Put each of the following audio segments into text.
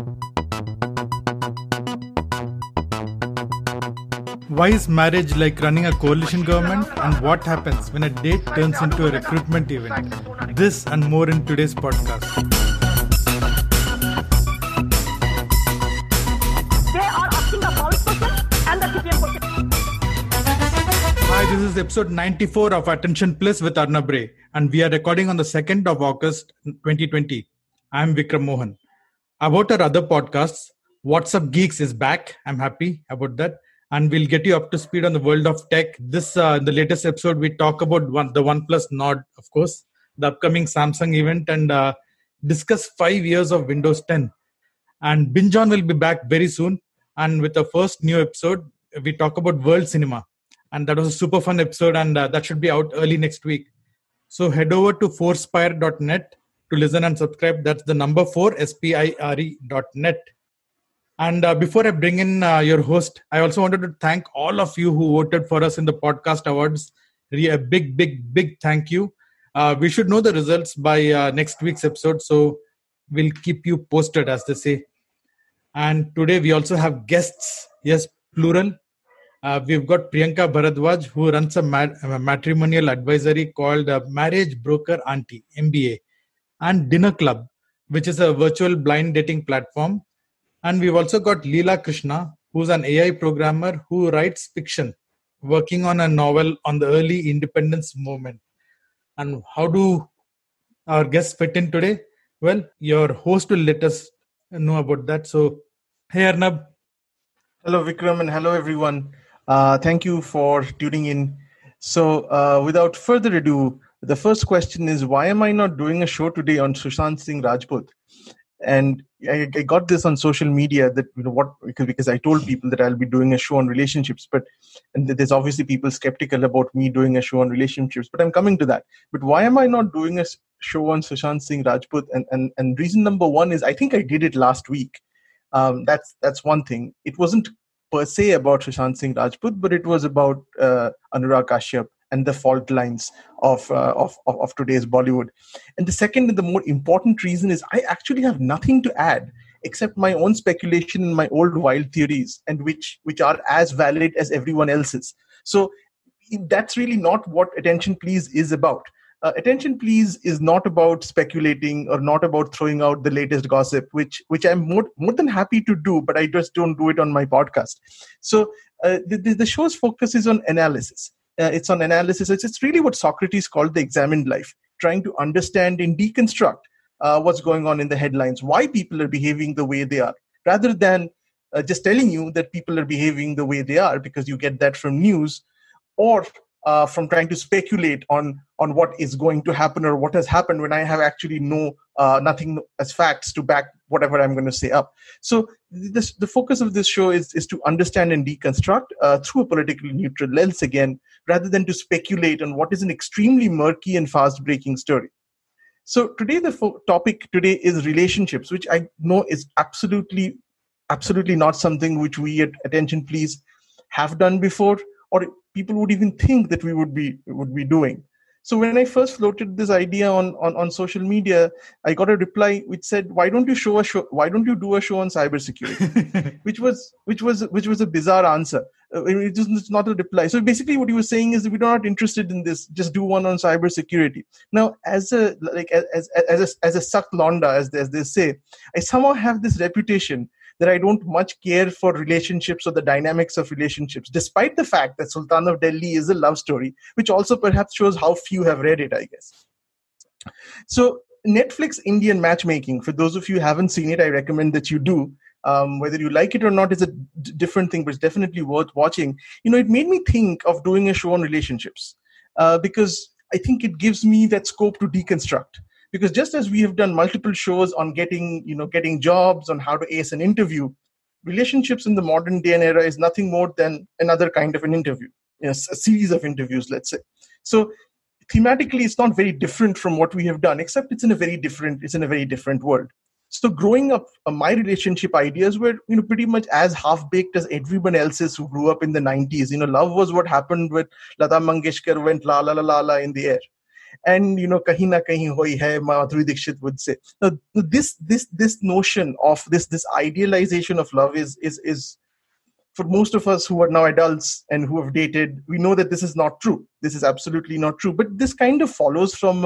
Why is marriage like running a coalition government, and what happens when a date turns into a recruitment event? This and more in today's podcast. They are asking the police question and the CPM question. Hi, this is episode 94 of Attention Plus with Arnab Ray, and we are recording on the 2nd of August 2020. I am Vikram Mohan. About our other podcasts, What's Up Geeks is back. I'm happy about that. And we'll get you up to speed on the world of tech. This, in the latest episode, we talk about the OnePlus Nord, of course, the upcoming Samsung event, and discuss 5 years of Windows 10. And Binjon will be back very soon. And with the first new episode, we talk about world cinema. And that was a super fun episode, and that should be out early next week. So head over to forspire.net to listen and subscribe. That's the number 4, spire.net. And before I bring in your host, I also wanted to thank all of you who voted for us in the podcast awards. Really a big thank you. We should know the results by next week's episode, so we'll keep you posted, as they say. And today we also have guests, yes, plural. We've got Priyanka Bharadwaj, who runs a matrimonial advisory called Marriage Broker Auntie, MBA, and Dinner Club, which is a virtual blind dating platform. And we've also got Leela Krishna, who's an AI programmer who writes fiction, working on a novel on the early independence movement. And how do our guests fit in today? Well, your host will let us know about that. So, hey Arnab. Hello Vikram and hello everyone. Thank you for tuning in. So without further ado, the first question is, why am I not doing a show today on Sushant Singh Rajput? And I got this on social media that, because I told people that I'll be doing a show on relationships, and there's obviously people skeptical about me doing a show on relationships, but I'm coming to that. But why am I not doing a show on Sushant Singh Rajput? And reason number one is I think I did it last week. That's one thing. It wasn't per se about Sushant Singh Rajput, but it was about Anurag Kashyap and the fault lines of today's Bollywood. And the second and the more important reason is I actually have nothing to add except my own speculation and my old wild theories, and which are as valid as everyone else's. So that's really not what Attention Please is about. Attention Please is not about speculating or not about throwing out the latest gossip, which I'm more than happy to do, but I just don't do it on my podcast. So the show's focus is on analysis. It's on analysis. It's really what Socrates called the examined life, trying to understand and deconstruct what's going on in the headlines, why people are behaving the way they are, rather than just telling you that people are behaving the way they are because you get that from news, or from trying to speculate on what is going to happen or what has happened when I have actually nothing as facts to back whatever I'm going to say up. So the focus of this show is to understand and deconstruct through a politically neutral lens again, rather than to speculate on what is an extremely murky and fast-breaking story. So today the topic today is relationships, which I know is absolutely not something which we at Attention Please have done before, or people would even think that we would be doing. So when I first floated this idea on social media, I got a reply which said, "Why don't you do a show on cybersecurity?" which was a bizarre answer. It's not a reply. So basically, what he was saying is that we're not interested in this. Just do one on cybersecurity. Now, as a suck londa, as they say, I somehow have this reputation that I don't much care for relationships or the dynamics of relationships, despite the fact that Sultan of Delhi is a love story, which also perhaps shows how few have read it, I guess. So Netflix Indian matchmaking, for those of you who haven't seen it, I recommend that you do. Whether you like it or not is a different thing, but it's definitely worth watching. It made me think of doing a show on relationships because I think it gives me that scope to deconstruct. Because just as we have done multiple shows on getting jobs, on how to ace an interview, relationships in the modern day and era is nothing more than another kind of an interview, a series of interviews, let's say. So thematically, it's not very different from what we have done, except it's in a very different world. So growing up, my relationship ideas were, pretty much as half-baked as everyone else's who grew up in the 90s. Love was what happened with Lata Mangeshkar went la la la la la in the air. And kahin na kahin hoi hai, Madhuri Dixit would say. Now, this notion of this idealization of love is for most of us who are now adults and who have dated, we know that this is not true. This is absolutely not true. But this kind of follows from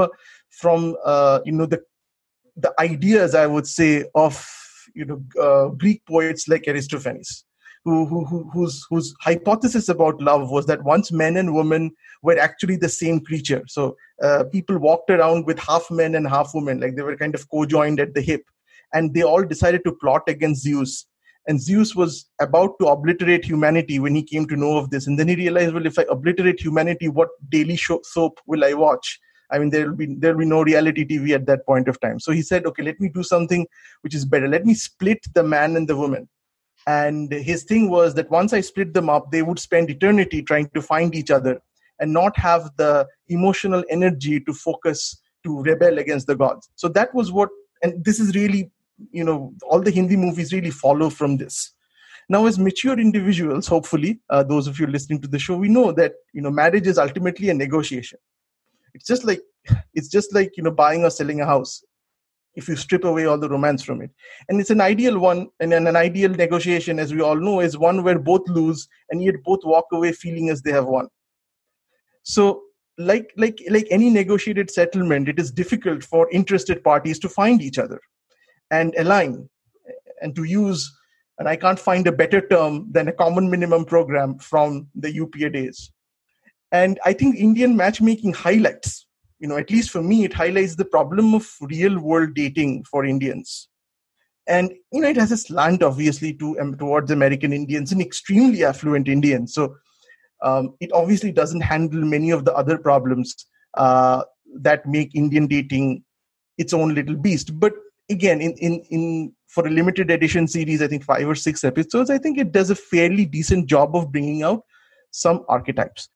the ideas, I would say, of Greek poets like Aristophanes, whose hypothesis about love was that once men and women were actually the same creature. So people walked around with half men and half women, like they were kind of co-joined at the hip, and they all decided to plot against Zeus. And Zeus was about to obliterate humanity when he came to know of this. And then he realized, well, if I obliterate humanity, what daily soap will I watch? I mean, there'll be no reality TV at that point of time. So he said, okay, let me do something which is better. Let me split the man and the woman. And his thing was that once I split them up, they would spend eternity trying to find each other and not have the emotional energy to focus, to rebel against the gods. So that was what, and this is really, all the Hindi movies really follow from this. Now, as mature individuals, hopefully, those of you listening to the show, we know that, marriage is ultimately a negotiation. It's just like buying or selling a house, if you strip away all the romance from it. And it's an ideal one, and an ideal negotiation, as we all know, is one where both lose and yet both walk away feeling as they have won. So like any negotiated settlement, it is difficult for interested parties to find each other and align, and to use, and I can't find a better term than a common minimum program from the UPA days. And I think Indian matchmaking highlights, at least for me, it highlights the problem of real world dating for Indians. And, it has a slant, obviously, towards American Indians and extremely affluent Indians. So it obviously doesn't handle many of the other problems that make Indian dating its own little beast. But again, in for a limited edition series, I think 5 or 6 episodes, I think it does a fairly decent job of bringing out some archetypes.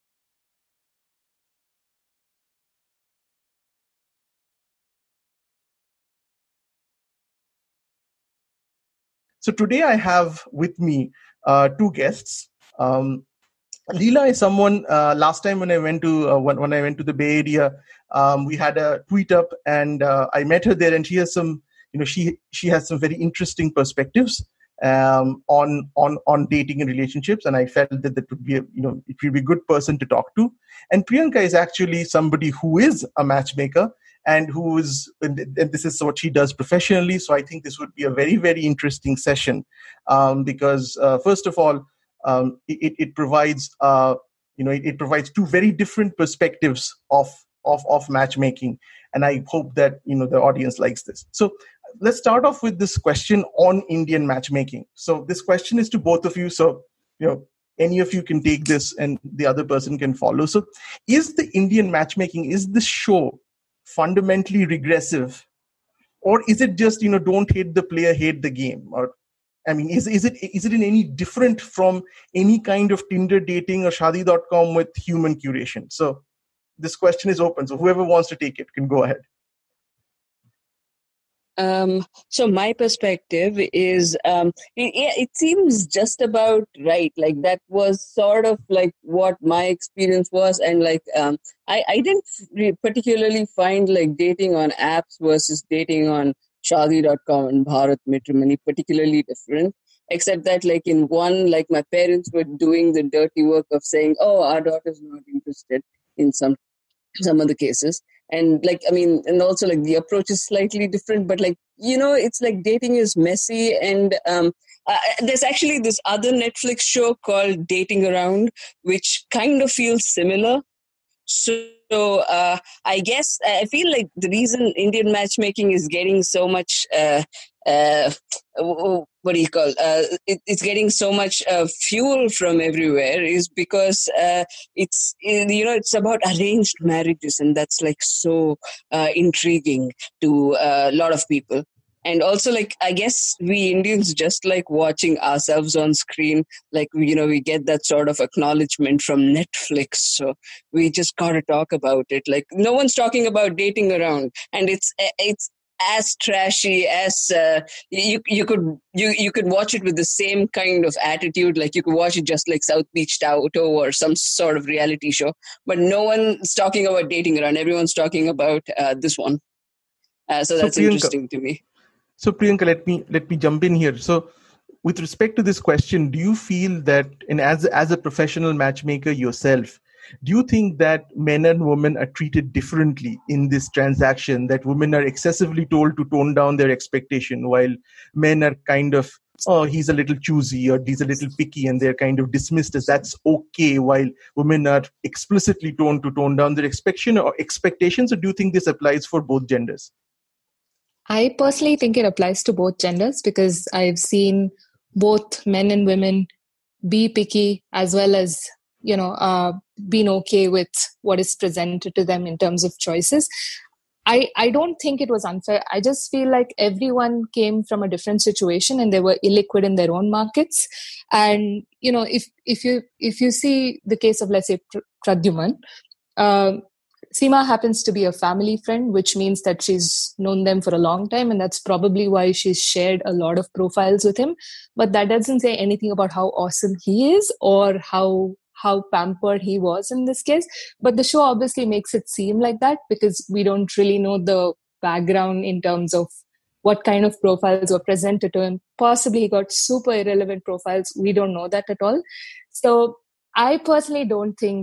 So today I have with me 2 guests. Leela is someone. Last time when I went to the Bay Area, we had a tweet up, and I met her there, and she has some, she has some very interesting perspectives on dating and relationships, and I felt that would be it would be a good person to talk to. And Priyanka is actually somebody who is a matchmaker, and this is what she does professionally. So I think this would be a very, very interesting session, because first of all, it provides it provides 2 very different perspectives of matchmaking, and I hope that the audience likes this. So let's start off with this question on Indian matchmaking. So this question is to both of you. So any of you can take this, and the other person can follow. So, is the Indian matchmaking, is the show fundamentally regressive, or is it just don't hate the player, hate the game? Or I mean, is it in any different from any kind of Tinder dating or Shaadi.com with human curation? So this question is open. So whoever wants to take it can go ahead. So my perspective is, it seems just about right. Like that was sort of like what my experience was. And like, I didn't particularly find like dating on apps versus dating on Shaadi.com and Bharat Matrimony particularly different, except that like in one, like my parents were doing the dirty work of saying, oh, our daughter's not interested in some of the cases. And like, I mean, and also like the approach is slightly different, but like, it's like dating is messy. And there's actually this other Netflix show called Dating Around, which kind of feels similar. So I guess I feel like the reason Indian matchmaking is getting so much, what do you call? It's getting so much fuel from everywhere is because it's about arranged marriages, and that's like so intriguing to a lot of people. And also, like, I guess we Indians just like watching ourselves on screen. Like, we get that sort of acknowledgement from Netflix. So we just got to talk about it. Like, no one's talking about Dating Around. And it's as trashy as you could watch it with the same kind of attitude. Like you could watch it just like South Beach Tattoo or some sort of reality show, but no one's talking about dating around. Everyone's talking about this one. So that's Priyanka, interesting to me. So Priyanka, let me jump in here. So with respect to this question, do you feel that, and as a professional matchmaker yourself, do you think that men and women are treated differently in this transaction, that women are excessively told to tone down their expectation while men are kind of, oh, he's a little choosy or he's a little picky, and they're kind of dismissed as that's okay, while women are explicitly told to tone down their expectations? Or do you think this applies for both genders? I personally think it applies to both genders, because I've seen both men and women be picky as well as, being okay with what is presented to them in terms of choices. I don't think it was unfair. I just feel like everyone came from a different situation and they were illiquid in their own markets. And, if you see the case of, let's say, Pradyuman, Seema happens to be a family friend, which means that she's known them for a long time, and that's probably why she's shared a lot of profiles with him. But that doesn't say anything about how awesome he is or how pampered he was in this case. But the show obviously makes it seem like that, because we don't really know the background in terms of what kind of profiles were presented to him. Possibly he got super irrelevant profiles. We don't know that at all. So I personally don't think,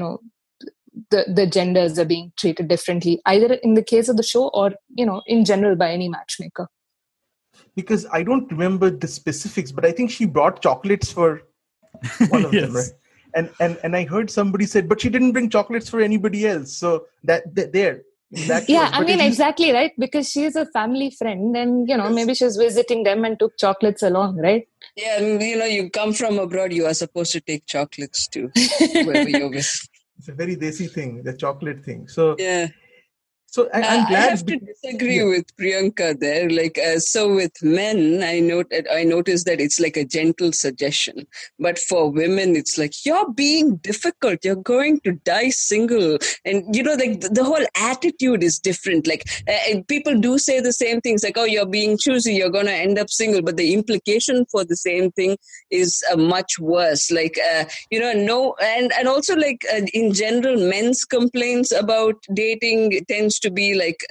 the genders are being treated differently, either in the case of the show or, in general by any matchmaker. Because I don't remember the specifics, but I think she brought chocolates for one of them, right? And I heard somebody said, but she didn't bring chocolates for anybody else. So that there. Exactly, right? Because she's a family friend and, maybe she's visiting them and took chocolates along, right? Yeah, and, you come from abroad, you are supposed to take chocolates too, wherever you're with. It's a very desi thing, the chocolate thing. So yeah. So I'm glad. I have to disagree with Priyanka there. Like, so with men, I noticed that it's like a gentle suggestion. But for women, it's like, you're being difficult. You're going to die single. And, like the whole attitude is different. Like, people do say the same things like, oh, you're being choosy. You're going to end up single. But the implication for the same thing is much worse. Like, no. And also, like, in general, men's complaints about dating tends to be like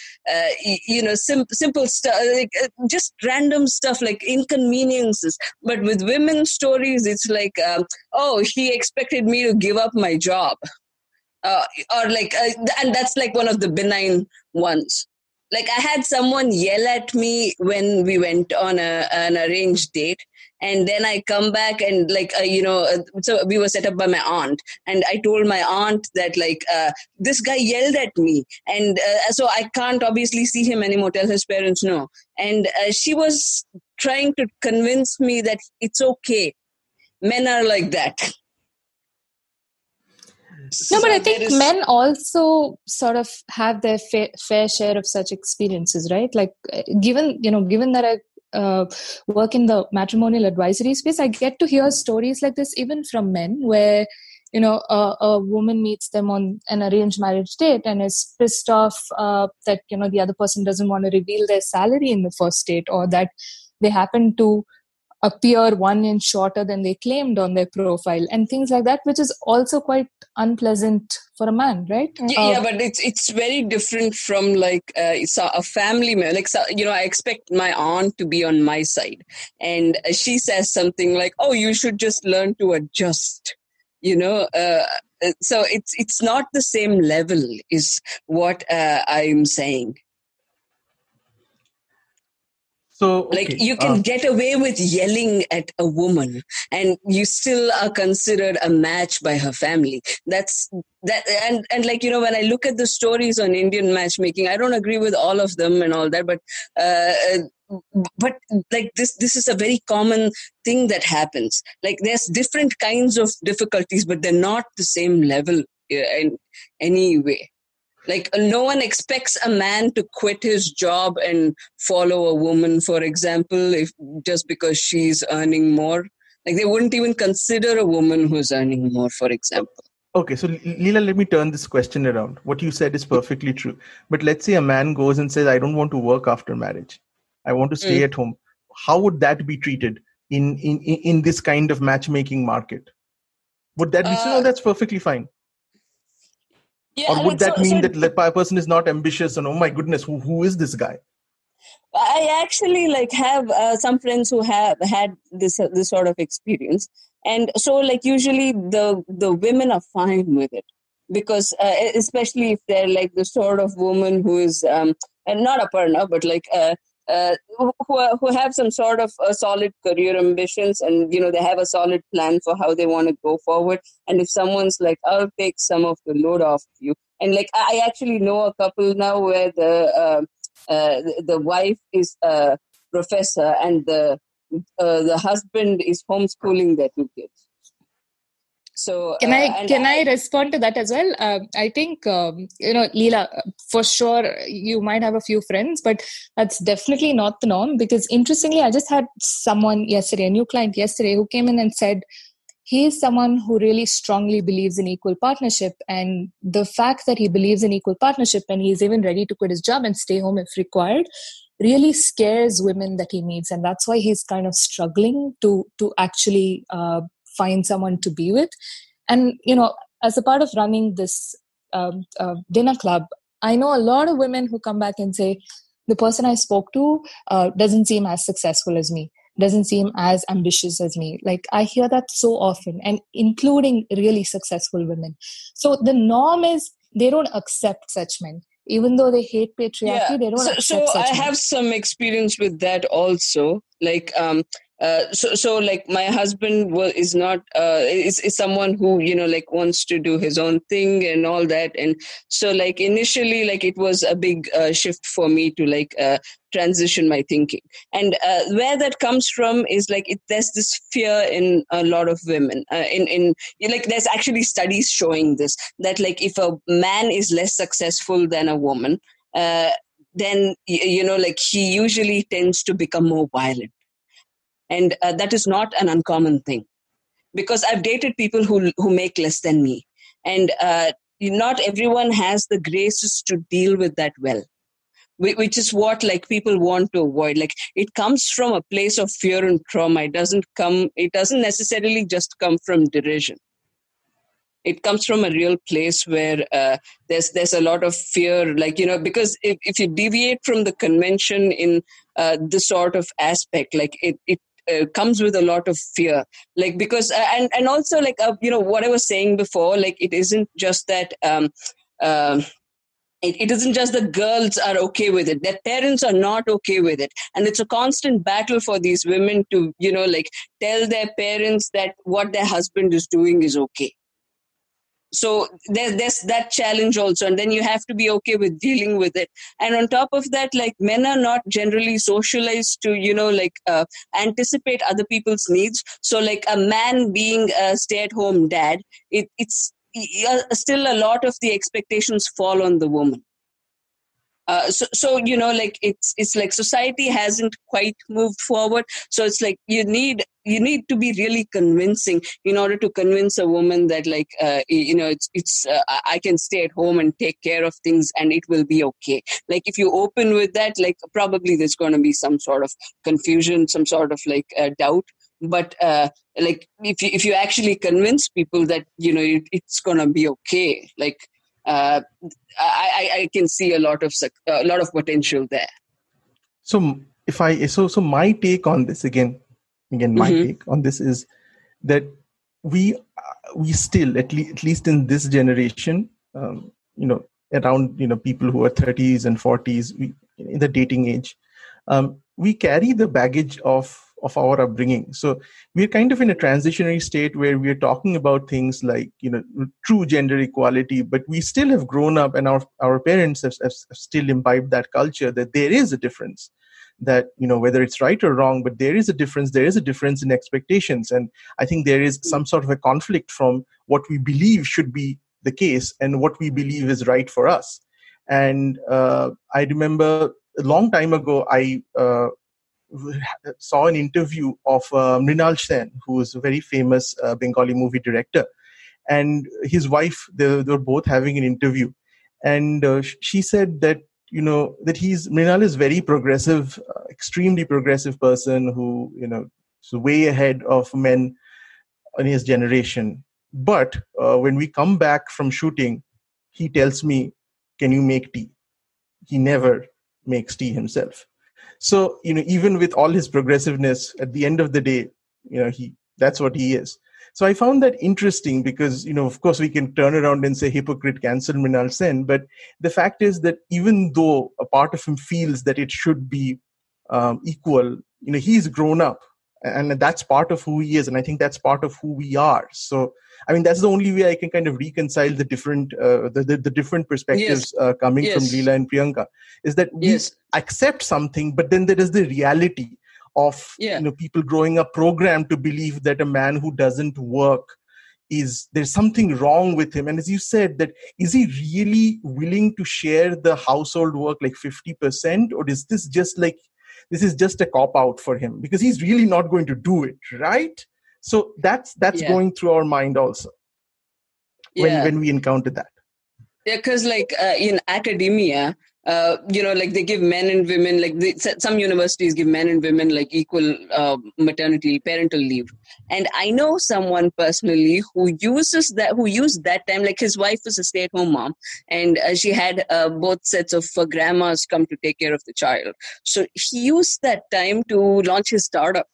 simple stuff, like just random stuff, like inconveniences. But with women's stories, it's like oh, he expected me to give up my job, or like and that's like one of the benign ones. Like, I had someone yell at me when we went on an arranged date. And then I come back and so we were set up by my aunt. And I told my aunt that this guy yelled at me. And so I can't obviously see him anymore, tell his parents no. And she was trying to convince me that it's okay. Men are like that. No, but I think men also sort of have their fair share of such experiences, right? Like, given that I work in the matrimonial advisory space, I get to hear stories like this even from men, where a woman meets them on an arranged marriage date and is pissed off that the other person doesn't want to reveal their salary in the first date, or that they happen to appear 1 inch shorter than they claimed on their profile, and things like that, which is also quite unpleasant for a man, right? Yeah, but it's very different from like a family member. Like, I expect my aunt to be on my side, and she says something like, "Oh, you should just learn to adjust." So it's not the same level, is what I'm saying. So, okay. Like, you can get away with yelling at a woman and you still are considered a match by her family. That's that. And like, when I look at the stories on Indian matchmaking, I don't agree with all of them and all that, but like this is a very common thing that happens. Like, there's different kinds of difficulties, but they're not the same level in any way. Like, no one expects a man to quit his job and follow a woman, for example, just because she's earning more. Like, they wouldn't even consider a woman who's earning more, for example. Okay, so Leela, let me turn this question around. What you said is perfectly true. But let's say a man goes and says, I don't want to work after marriage. I want to stay at home. How would that be treated in this kind of matchmaking market? Would that be, so no, that's perfectly fine? Yeah, Or would that mean that the person is not ambitious and, oh my goodness, who is this guy? I actually have some friends who have had this sort of experience, and so usually the women are fine with it, because especially if they're the sort of woman who is and not a partner, but who have some sort of solid career ambitions, and they have a solid plan for how they want to go forward. And if someone's like, I'll take some of the load off you, and I actually know a couple now where the wife is a professor and the husband is homeschooling their two kids. So can I respond to that as well? I think Leela, for sure you might have a few friends, but that's definitely not the norm. Because interestingly, I just had someone yesterday, a new client yesterday, who came in and said he is someone who really strongly believes in equal partnership, and the fact that he believes in equal partnership and he's even ready to quit his job and stay home if required really scares women that he meets, and that's why he's kind of struggling to actually find someone to be with. And as a part of running this dinner club, I know a lot of women who come back and say, the person I spoke to doesn't seem as successful as me, doesn't seem as ambitious as me. I hear that so often, and including really successful women. So the norm is they don't accept such men. Even though they hate patriarchy, they don't accept such men. I have some experience with that also. So my husband is not is someone who wants to do his own thing and all that, and so initially it was a big shift for me to transition my thinking. And where that comes from is there's this fear in a lot of women. There's actually studies showing this, that if a man is less successful than a woman, then he usually tends to become more violent. And that is not an uncommon thing, because I've dated people who make less than me, and not everyone has the graces to deal with that well, which is what people want to avoid. It comes from a place of fear and trauma. It doesn't necessarily just come from derision. It comes from a real place where there's a lot of fear, because if you deviate from the convention in this sort of aspect, it comes with a lot of fear, because and also what I was saying before, it isn't just that it isn't just that girls are okay with it, their parents are not okay with it, and it's a constant battle for these women to tell their parents that what their husband is doing is okay. So there's that challenge also, and then you have to be okay with dealing with it. And on top of that, men are not generally socialized to anticipate other people's needs. So a man being a stay-at-home dad, it's still a lot of the expectations fall on the woman. So it's society hasn't quite moved forward. So it's you need to be really convincing in order to convince a woman that I can stay at home and take care of things and it will be okay. If you open with that, probably there's going to be some sort of confusion, some sort of doubt. But if you actually convince people that it's going to be okay, I can see a lot of potential there. So so my take on this again, my take on this is that we still at least in this generation, around people who are 30s and 40s, in the dating age, we carry the baggage of our upbringing. So we're kind of in a transitionary state where we're talking about things like, true gender equality, but we still have grown up, and our parents have still imbibed that culture that there is a difference, that, whether it's right or wrong, but there is a difference in expectations. And I think there is some sort of a conflict from what we believe should be the case and what we believe is right for us. And I remember a long time ago, I saw an interview of Mrinal Sen, who is a very famous Bengali movie director. and his wife, they were both having an interview, and she said that that Mrinal is very progressive, extremely progressive person who is way ahead of men in his generation. But when we come back from shooting, he tells me, "Can you make tea?" He never makes tea himself. So even with all his progressiveness, at the end of the day, that's what he is. So I found that interesting because, of course, we can turn around and say hypocrite, cancel Mrinal Sen. But the fact is that even though a part of him feels that it should be equal, he's grown up. And that's part of who he is. And I think that's part of who we are. So, I mean, that's the only way I can kind of reconcile the different the different perspectives coming from Leela and Priyanka, is that we accept something, but then there is the reality of people growing up programmed to believe that a man who doesn't work there's something wrong with him. And as you said, that is he really willing to share the household work like 50%, or is this just like this is just a cop out for him because he's really not going to do it, right? So that's going through our mind also when we encounter that. Yeah, because like in academia, like they give men and women, like some universities give men and women like equal maternity, parental leave. And I know someone personally who used that time, like his wife was a stay-at-home mom, and she had both sets of grandmas come to take care of the child. So he used that time to launch his startup.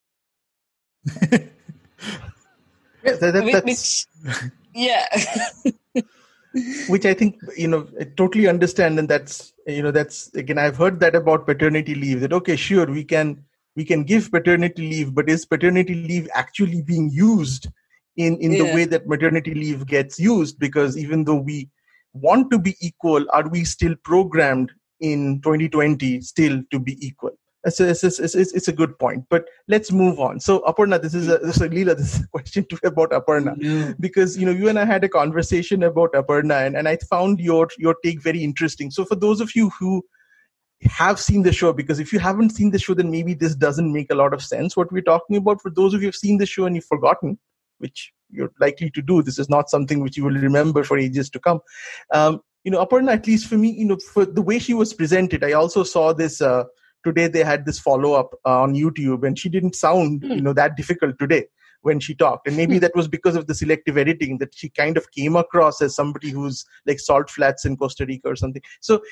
Which I think, I totally understand. And that's again, I've heard that about paternity leave, that, okay, sure, we can give paternity leave, but is paternity leave actually being used in the way that maternity leave gets used? Because even though we want to be equal, are we still programmed in 2020 still to be equal? It's a good point, but let's move on. So Aparna, this is Leela, this is a question about Aparna, because you and I had a conversation about Aparna, and I found your take very interesting. So for those of you who have seen the show, because if you haven't seen the show, then maybe this doesn't make a lot of sense what we're talking about. For those of you who've seen the show and you've forgotten, which you're likely to do, this is not something which you will remember for ages to come. Aparna, at least for me, for the way she was presented, I also saw this. Today they had this follow-up on YouTube, and she didn't sound that difficult today when she talked. And maybe that was because of the selective editing, that she kind of came across as somebody who's like salt flats in Costa Rica or something. So,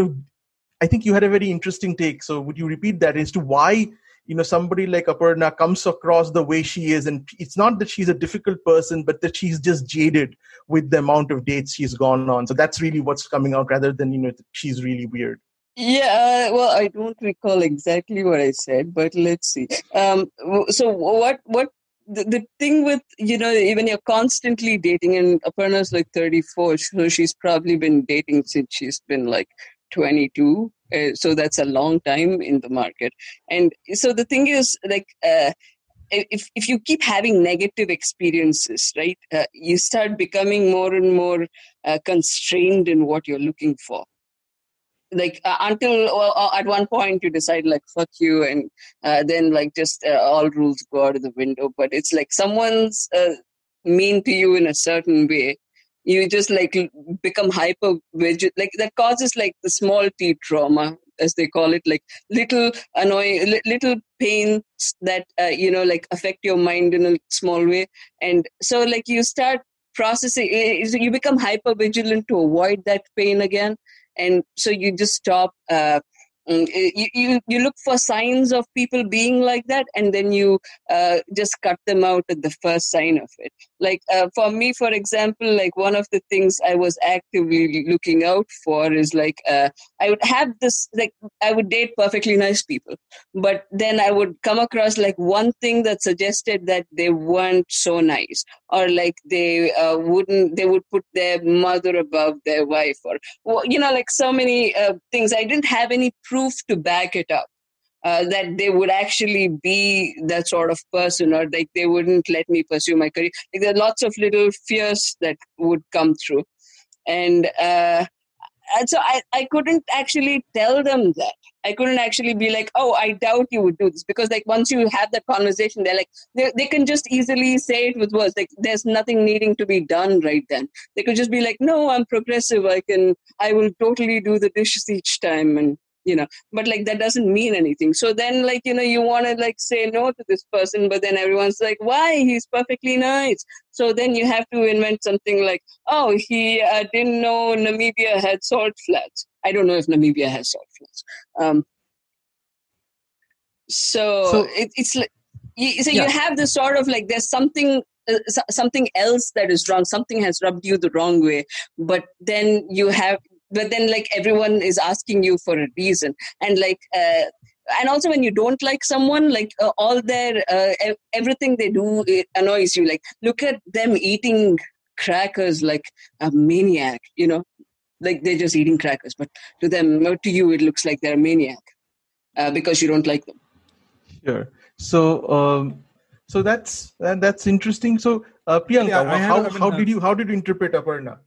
I think you had a very interesting take. So would you repeat that as to why, somebody like Aparna comes across the way she is? And it's not that she's a difficult person, but that she's just jaded with the amount of dates she's gone on. So that's really what's coming out, rather than, she's really weird. Yeah, well, I don't recall exactly what I said, but let's see. So what the thing with, when you're constantly dating, and Aparna's like 34, so she's probably been dating since she's been like 22. So that's a long time in the market. And so the thing is, like, if you keep having negative experiences, right, you start becoming more and more constrained in what you're looking for. Like until at one point you decide like fuck you, and then like just all rules go out of the window. But it's like someone's mean to you in a certain way, you just like become hyper vigilant. Like that causes like the small t trauma, as they call it, like little annoying little pains that like affect your mind in a small way. And so like you start processing, you become hyper vigilant to avoid that pain again. And so you just stop, you look for signs of people being like that, and then you just cut them out at the first sign of it. Like for me, for example, like one of the things I was actively looking out for is like, I would have this, like I would date perfectly nice people, but then I would come across like one thing that suggested that they weren't so nice, or like they would put their mother above their wife, or like so many things. I didn't have any proof to back it up that they would actually be that sort of person, or like they wouldn't let me pursue my career. Like there are lots of little fears that would come through, and so I couldn't actually tell them that. I couldn't actually be like, oh, I doubt you would do this, because like once you have that conversation, they're like, they can just easily say it with words. Like there's nothing needing to be done right then. They could just be like, no, I'm progressive. I will totally do the dishes each time, and but like that doesn't mean anything. So then like you want to like say no to this person, but then everyone's like, why? He's perfectly nice. So then you have to invent something like, oh, he didn't know Namibia had salt flats. I don't know if Namibia has salt flats. It's like, you have this sort of like, there's something else that is wrong. Something has rubbed you the wrong way, but then like everyone is asking you for a reason, and like and also when you don't like someone, like all their everything they do, it annoys you. Like look at them eating crackers like a maniac, like they're just eating crackers, but to you it looks like they're a maniac because you don't like them. Sure. So that's interesting. So Priyanka, how did you interpret Aparna?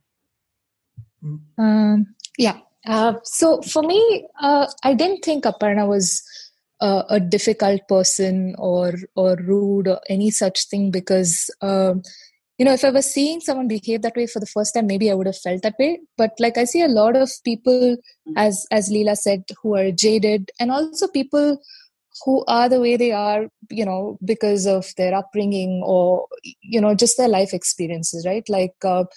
So for me, I didn't think Aparna was a difficult person or rude or any such thing, because if I was seeing someone behave that way for the first time, maybe I would have felt that way. But like I see a lot of people, as Leela said, who are jaded, and also people who are the way they are, because of their upbringing or, just their life experiences, right? Like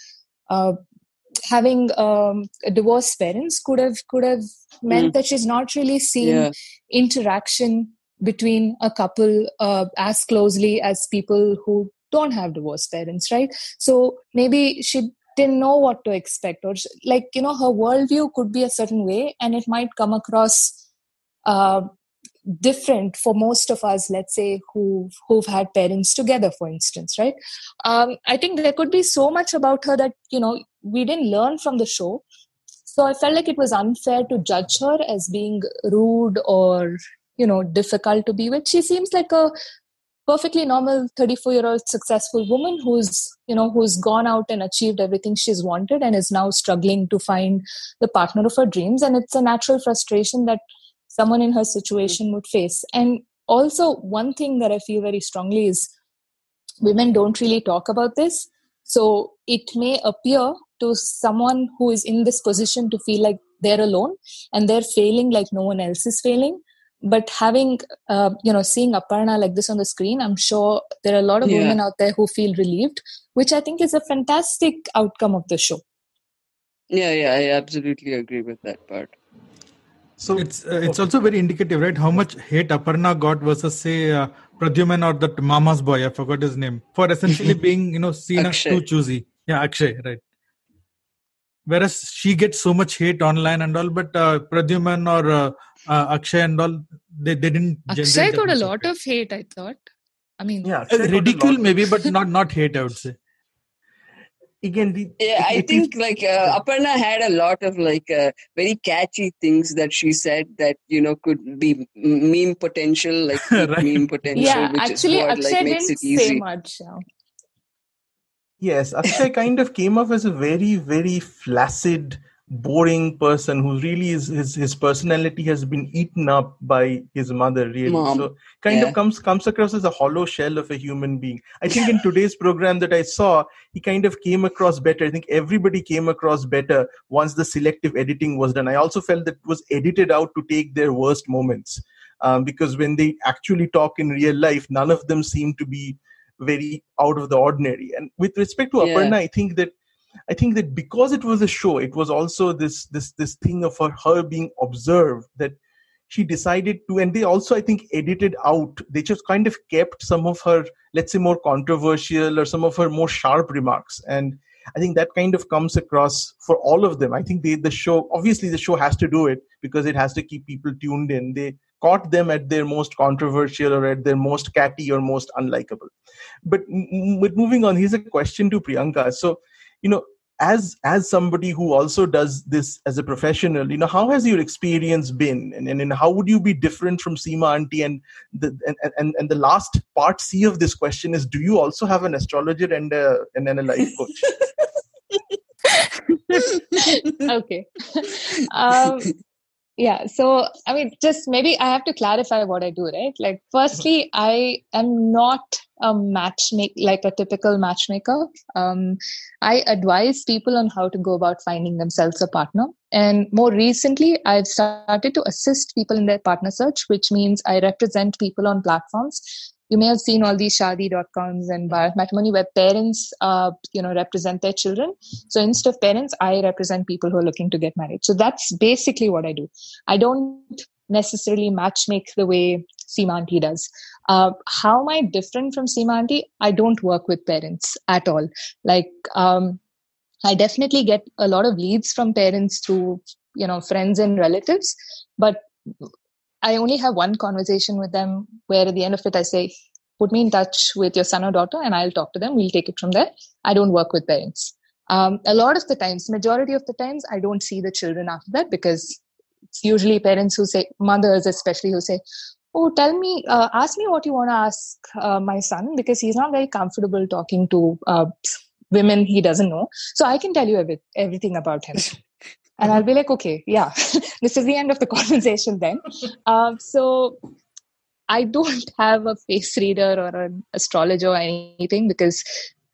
having divorced parents could have meant that she's not really seen interaction between a couple as closely as people who don't have divorced parents, right? So maybe she didn't know what to expect, or like, her worldview could be a certain way, and it might come across different for most of us, let's say, who've had parents together, for instance, right? I think there could be so much about her that, we didn't learn from the show. So I felt like it was unfair to judge her as being rude or, difficult to be with. She seems like a perfectly normal 34-year-old successful woman who's gone out and achieved everything she's wanted and is now struggling to find the partner of her dreams. And it's a natural frustration that someone in her situation would face. And also, one thing that I feel very strongly is women don't really talk about this. So it may appear to someone who is in this position to feel like they're alone and they're failing like no one else is failing. But having, seeing Aparna like this on the screen, I'm sure there are a lot of women out there who feel relieved, which I think is a fantastic outcome of the show. Yeah, I absolutely agree with that part. So it's also very indicative, right? How much hate Aparna got versus, say, Pradyuman or that Mama's boy, I forgot his name, for essentially being, seen as too choosy. Yeah, Akshay, right. Whereas she gets so much hate online and all, but Pradyuman or Akshay and all, they didn't. Akshay got a lot of hate, I thought. I mean, ridicule maybe, but not hate, I would say. Again, I think like Aparna had a lot of like very catchy things that she said that could be meme potential, like right. meme potential. Yeah, which actually, is what Akshay like makes didn't it easy. say much. Yes, Akshay kind of came off as a very, very flaccid, boring person who really is his personality has been eaten up by his mother, really. Mom. So kind of comes across as a hollow shell of a human being. I think in today's program that I saw, he kind of came across better. I think everybody came across better once the selective editing was done. I also felt that it was edited out to take their worst moments, because when they actually talk in real life, none of them seem to be very out of the ordinary. And with respect to Aparna, I think that because it was a show, it was also this thing of her being observed, that she decided to, and they also, I think, edited out, they just kind of kept some of her, let's say, more controversial or some of her more sharp remarks. And I think that kind of comes across for all of them. I think the show has to do it because it has to keep people tuned in. They caught them at their most controversial or at their most catty or most unlikable. But moving on, here's a question to Priyanka. So, as somebody who also does this as a professional, how has your experience been, and how would you be different from Seema Auntie? And the last part C of this question is: do you also have an astrologer and a life coach? Okay. Um, yeah. So, I mean, just maybe I have to clarify what I do, right? Like, firstly, I am not a matchmaker, like a typical matchmaker. I advise people on how to go about finding themselves a partner. And more recently, I've started to assist people in their partner search, which means I represent people on platforms. You may have seen all these Shaadi.coms and Bharat Matrimony where parents, represent their children. So instead of parents, I represent people who are looking to get married. So that's basically what I do. I don't necessarily matchmake the way Seema Aunty does. How am I different from Seema Aunty? I don't work with parents at all. Like, I definitely get a lot of leads from parents through, friends and relatives, but I only have one conversation with them where at the end of it, I say, put me in touch with your son or daughter and I'll talk to them. We'll take it from there. I don't work with parents. A lot of the times, majority of the times, I don't see the children after that because it's usually parents who say, mothers especially, who say, oh, tell me, ask me what you want to ask my son because he's not very comfortable talking to women he doesn't know. So I can tell you everything about him. And I'll be like, okay, yeah, this is the end of the conversation then. So I don't have a face reader or an astrologer or anything because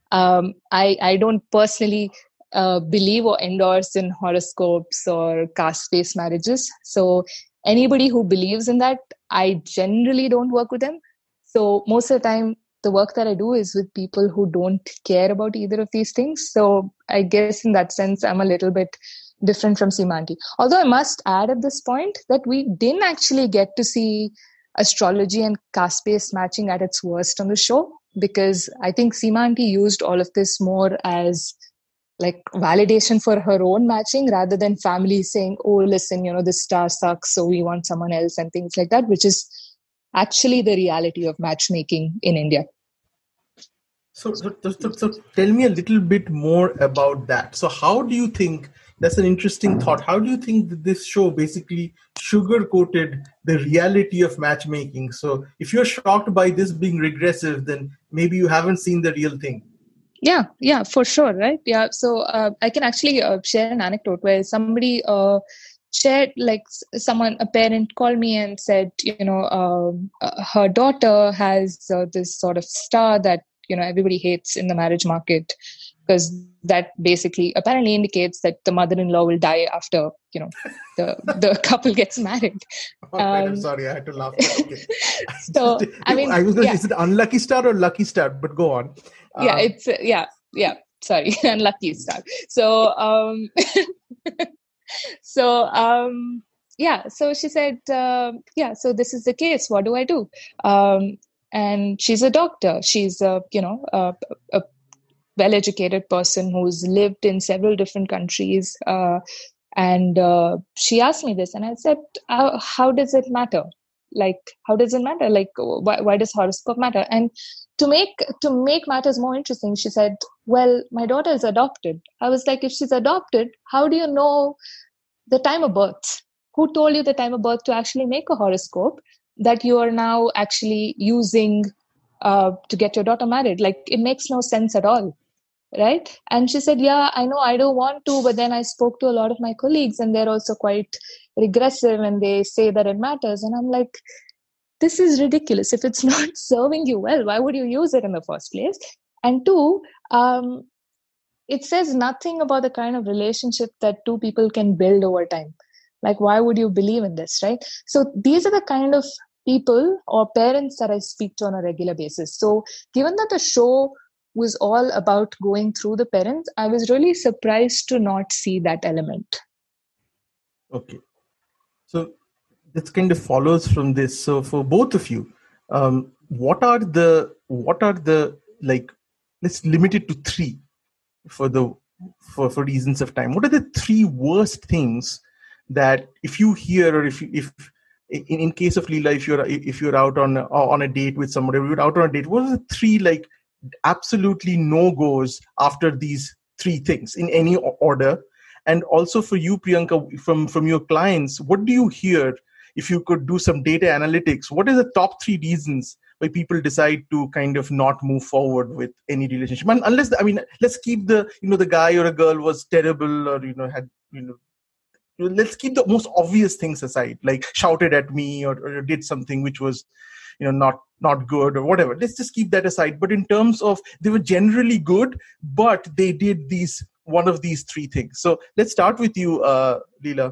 I don't personally believe or endorse in horoscopes or caste-based marriages. So anybody who believes in that, I generally don't work with them. So most of the time, the work that I do is with people who don't care about either of these things. So I guess in that sense, I'm a little bit different from Seema Aunty. Although I must add at this point that we didn't actually get to see astrology and caste-based matching at its worst on the show because I think Seema Aunty used all of this more as like validation for her own matching rather than family saying, oh, listen, this star sucks, so we want someone else and things like that, which is actually the reality of matchmaking in India. So tell me a little bit more about that. So how do you think, that's an interesting thought, how do you think that this show basically sugar-coated the reality of matchmaking? So if you're shocked by this being regressive, then maybe you haven't seen the real thing. Yeah, for sure, right? Yeah, so I can actually share an anecdote where somebody shared, like a parent called me and said, her daughter has this sort of star that, everybody hates in the marriage market because that basically apparently indicates that the mother-in-law will die after, the couple gets married. I'm sorry, I had to laugh. Okay. So, I was going to say, is it unlucky star or lucky star? But go on. Sorry, unlucky star. So, so she said, so this is the case. What do I do? And she's a doctor. She's a well-educated person who's lived in several different countries. And she asked me this, and I said, how does it matter? Like, how does it matter? Like, why does horoscope matter? And to make matters more interesting, she said, well, my daughter is adopted. I was like, if she's adopted, how do you know the time of birth? Who told you the time of birth to actually make a horoscope that you are now actually using to get your daughter married? Like, it makes no sense at all. Right? And she said, yeah, I know I don't want to, but then I spoke to a lot of my colleagues and they're also quite regressive and they say that it matters. And I'm like, this is ridiculous. If it's not serving you well, why would you use it in the first place? And two, it says nothing about the kind of relationship that two people can build over time. Like, why would you believe in this, right? So these are the kind of people or parents that I speak to on a regular basis. So given that the show was all about going through the parents, I was really surprised to not see that element. Okay. So this kind of follows from this. So for both of you, what are the like, let's limit it to three for reasons of time. What are the three worst things that if you hear, or if in case of Leela, if you're out on a date with somebody, you're out on a date, what are the three like absolutely no-goes after these three things in any order? And also for you, Priyanka, from your clients, what do you hear? If you could do some data analytics, what are the top three reasons why people decide to kind of not move forward with any relationship. And unless, let's keep the guy or a girl was terrible, or, had, let's keep the most obvious things aside, like shouted at me or did something which was, not good or whatever. Let's just keep that aside. But in terms of, they were generally good, but they did one of these three things. So let's start with you, Leela.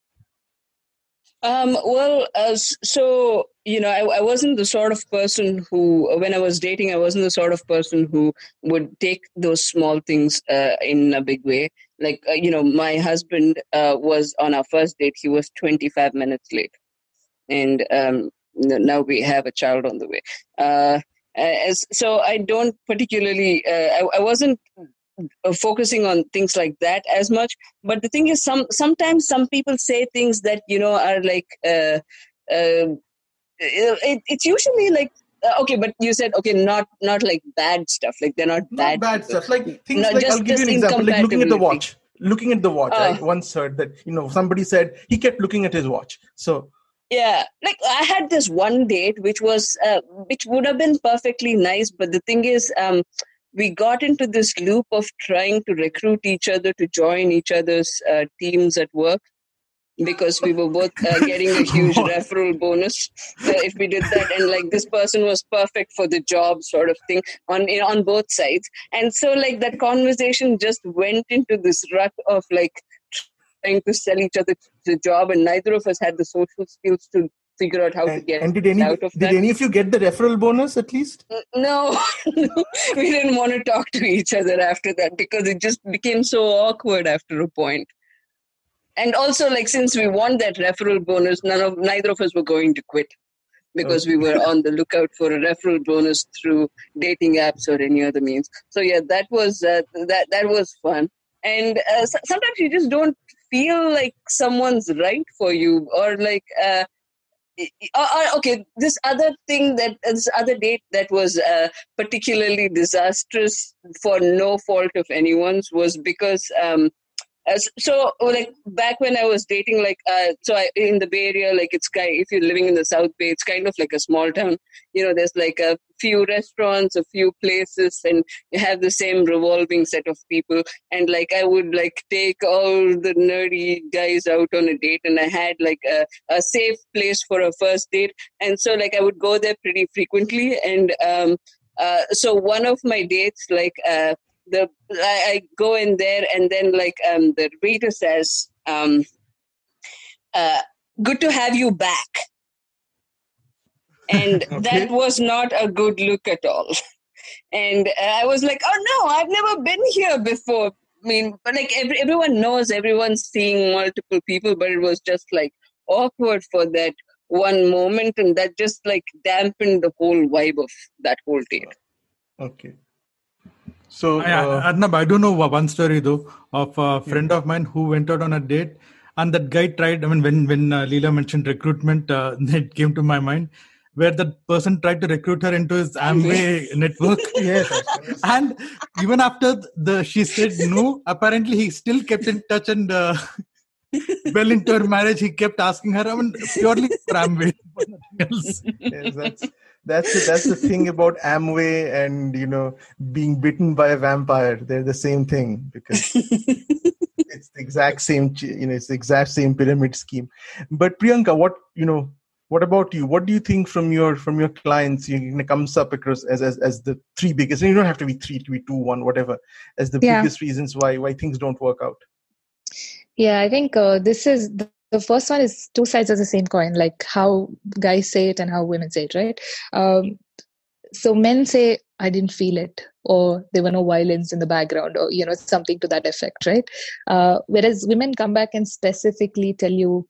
So, I wasn't the sort of person who, when I was dating, I wasn't the sort of person who would take those small things in a big way. Like, my husband was on our first date, he was 25 minutes late. And now we have a child on the way. So I don't particularly, I wasn't focusing on things like that as much. But the thing is, sometimes some people say things that, are like, it's usually like, okay, but you said, okay, not like bad stuff. Like they're not bad stuff. Like things like, I'll give you an example, like looking at the watch. I once heard that, somebody said he kept looking at his watch. So yeah, like I had this one date, which would have been perfectly nice. But the thing is, we got into this loop of trying to recruit each other to join each other's teams at work, because we were both getting a huge referral bonus if we did that. And like this person was perfect for the job, sort of thing, on both sides. And so like that conversation just went into this rut of like trying to sell each other the job, and neither of us had the social skills to figure out how to get out of that. Did any of you get the referral bonus at least? No, we didn't want to talk to each other after that, because it just became so awkward after a point. And also, like, since we won that referral bonus, neither of us were going to quit, because we were on the lookout for a referral bonus through dating apps or any other means. So yeah, that was that was fun. And sometimes you just don't feel like someone's right for you, or like okay, this other date that was particularly disastrous for no fault of anyone's was because so like back when I was dating, like in the Bay Area, like if you're living in the South Bay, it's kind of like a small town. There's like a few restaurants, a few places, and you have the same revolving set of people. And like I would like take all the nerdy guys out on a date, and I had like a safe place for a first date. And so like I would go there pretty frequently. And so one of my dates, like I go in there, and then like the waiter says, "Good to have you back." And okay. That was not a good look at all. And I was like, "Oh no, I've never been here before." I mean, but like everyone knows, everyone's seeing multiple people, but it was just like awkward for that one moment, and that just like dampened the whole vibe of that whole date. Okay. So, Arnab, I do know one story though of a friend of mine who went out on a date, and that guy tried. I mean, when Leela mentioned recruitment, it came to my mind, where the person tried to recruit her into his Amway network. Yes. And even after she said no, apparently he still kept in touch, and well into her marriage, he kept asking her. I mean, purely for Amway, nothing else. Yes, that's the thing about Amway and being bitten by a vampire. They're the same thing, because it's the exact same it's the exact same pyramid scheme. But Priyanka, what about you? What do you think from your clients comes up across as the three biggest? And you don't have to be three, to be two, one, whatever, as the biggest reasons why things don't work out? Yeah, I think this is the first one is two sides of the same coin, like how guys say it and how women say it, right? So men say, "I didn't feel it," or "there were no violins in the background," or something to that effect, right? Whereas women come back and specifically tell you,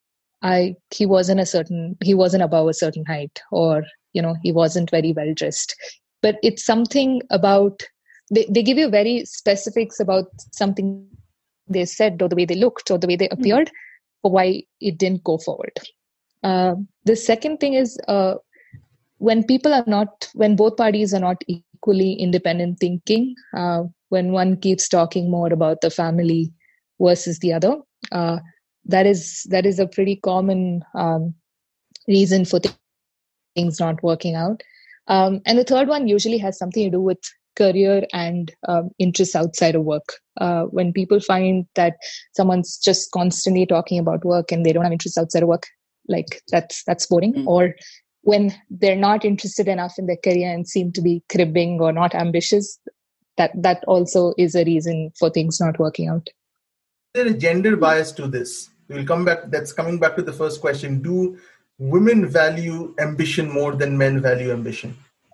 he wasn't above a certain height, or he wasn't very well dressed. But it's something about they give you very specifics about something they said, or the way they looked, or the way they appeared, for why it didn't go forward. The second thing is when both parties are not equally independent thinking, when one keeps talking more about the family versus the other, that is a pretty common reason for things not working out. And the third one usually has something to do with career and interests outside of work. When people find that someone's just constantly talking about work and they don't have interests outside of work, like that's boring. Or when they're not interested enough in their career and seem to be cribbing or not ambitious, that also is a reason for things not working out. Is there a gender bias to this? We'll come back. That's coming back to the first question. Do women value ambition more than men value ambition?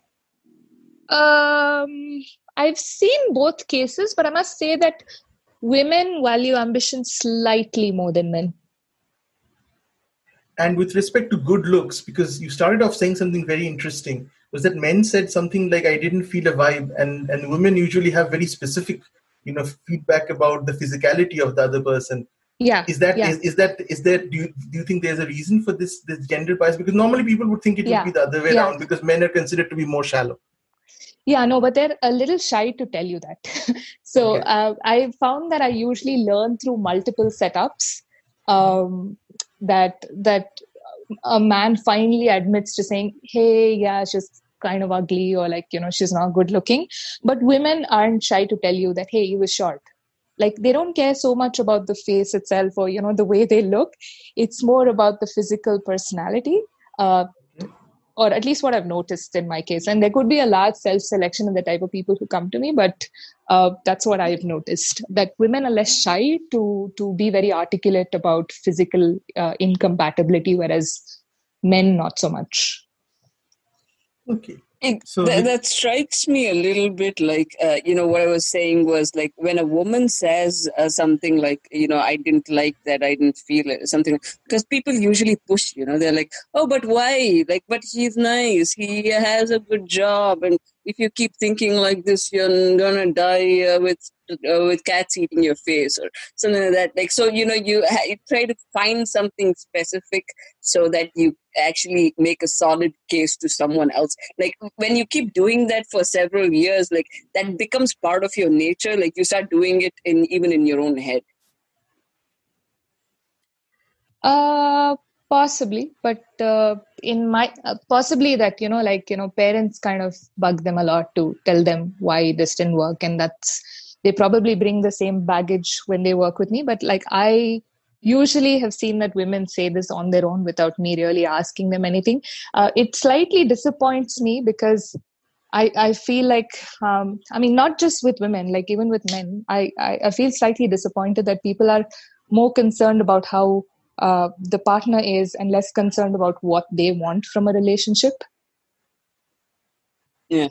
I've seen both cases, but I must say that women value ambition slightly more than men. And with respect to good looks, because you started off saying something very interesting, was that men said something like, I didn't feel a vibe, and women usually have very specific, feedback about the physicality of the other person. Yeah. Is there, do you think there's a reason for this gender bias? Because normally people would think it would be the other way around, because men are considered to be more shallow. Yeah, no, but they're a little shy to tell you that. So I found that I usually learn through multiple setups that a man finally admits to saying, hey, yeah, she's kind of ugly, or like, she's not good looking. But women aren't shy to tell you that, hey, he was short. Like, they don't care so much about the face itself or, the way they look. It's more about the physical personality. Or at least what I've noticed in my case. And there could be a large self-selection in the type of people who come to me, but that's what I've noticed, that women are less shy to be very articulate about physical incompatibility, whereas men not so much. Okay. That strikes me a little bit like, what I was saying was like when a woman says something like, I didn't like that, I didn't feel it, something, because people usually push, they're like, oh, but why? Like, but he's nice, he has a good job. And if you keep thinking like this, you're going to die with cats eating your face or something like that. Like, so, you try to find something specific so that you actually make a solid case to someone else. Like, when you keep doing that for several years, like, that becomes part of your nature. Like, you start doing it even in your own head. Possibly, but in my possibly that parents kind of bug them a lot to tell them why this didn't work, and they probably bring the same baggage when they work with me. But like, I usually have seen that women say this on their own without me really asking them anything. It slightly disappoints me because I feel like, not just with women, like even with men, I feel slightly disappointed that people are more concerned about how the partner is and less concerned about what they want from a relationship. Yeah,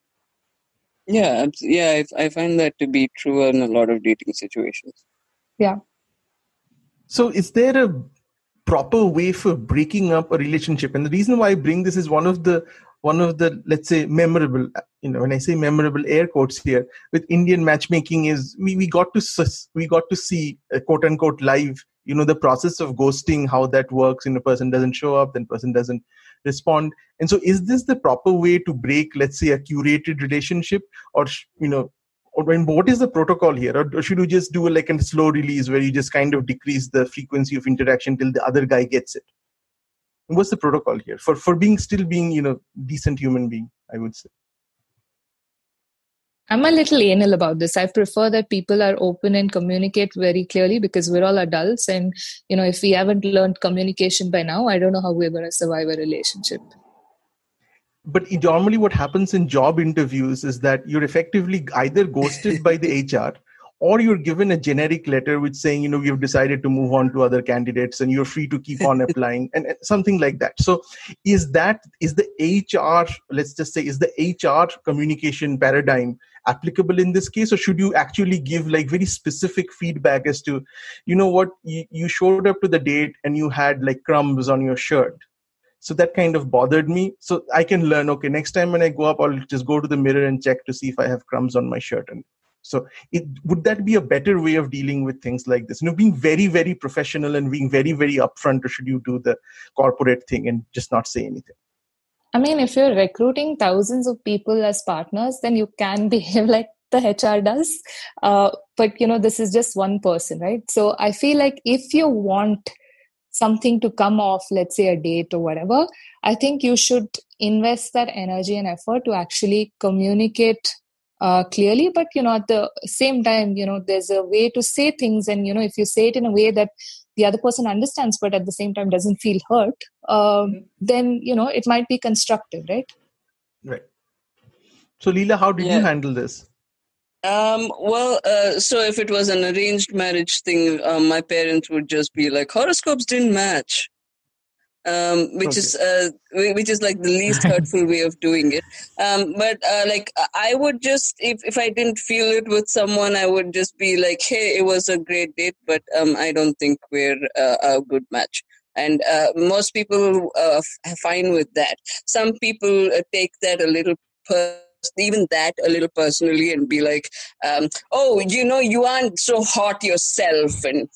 I find that to be true in a lot of dating situations. Yeah. So is there a proper way for breaking up a relationship? And the reason why I bring this is one of the, let's say, memorable, when I say memorable, air quotes here, with Indian matchmaking is we got to see quote unquote live, the process of ghosting, how that works. A person doesn't show up, then person doesn't respond. And so is this the proper way to break, let's say, a curated relationship, or what is the protocol here? Or should you just do like a slow release where you just kind of decrease the frequency of interaction till the other guy gets it? What's the protocol here for still being, decent human being, I would say? I'm a little anal about this. I prefer that people are open and communicate very clearly, because we're all adults. And, if we haven't learned communication by now, I don't know how we're going to survive a relationship. But normally what happens in job interviews is that you're effectively either ghosted by the HR, or you're given a generic letter which saying, we've decided to move on to other candidates and you're free to keep on applying and something like that. So is the HR, let's just say, is the HR communication paradigm applicable in this case? Or should you actually give like very specific feedback as to, you showed up to the date and you had like crumbs on your shirt. So that kind of bothered me. So I can learn, okay, next time when I go up, I'll just go to the mirror and check to see if I have crumbs on my shirt. And so would that be a better way of dealing with things like this? Being very, very professional and being very, very upfront, or should you do the corporate thing and just not say anything? I mean, if you're recruiting thousands of people as partners, then you can behave like the HR does. But, this is just one person, right? So I feel like if you want something to come off, let's say a date or whatever, I think you should invest that energy and effort to actually communicate clearly. But, at the same time, there's a way to say things. And, if you say it in a way that the other person understands, but at the same time doesn't feel hurt, then, it might be constructive, right? Right. So, Leela, how did you handle this? So if it was an arranged marriage thing, my parents would just be like, horoscopes didn't match. Which is like the least hurtful way of doing it. But I would just, if I didn't feel it with someone, I would just be like, hey, it was a great date, but I don't think we're a good match. And most people are fine with that. Some people take that a little even that a little personally and be like, you aren't so hot yourself, and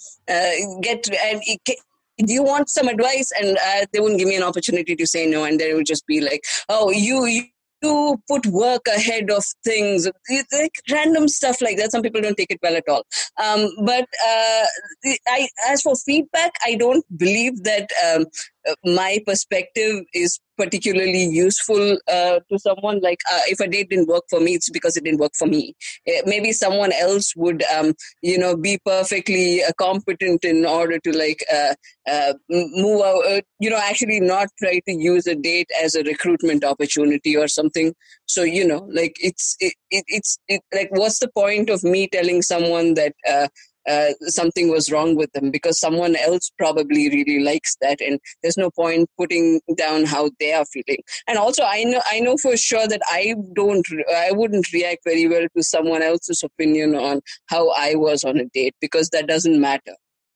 do you want some advice? And they wouldn't give me an opportunity to say no, and they would just be like, oh, you put work ahead of things, like random stuff like that. Some people don't take it well at all. But as for feedback, I don't believe that my perspective is particularly useful to someone. Like if a date didn't work for me, it's because it didn't work for me. Maybe someone else would be perfectly competent in order to move out, actually not try to use a date as a recruitment opportunity or something. So it's like, what's the point of me telling someone that something was wrong with them, because someone else probably really likes that, and there's no point putting down how they are feeling. And also I know for sure that I wouldn't react very well to someone else's opinion on how I was on a date, because that doesn't matter.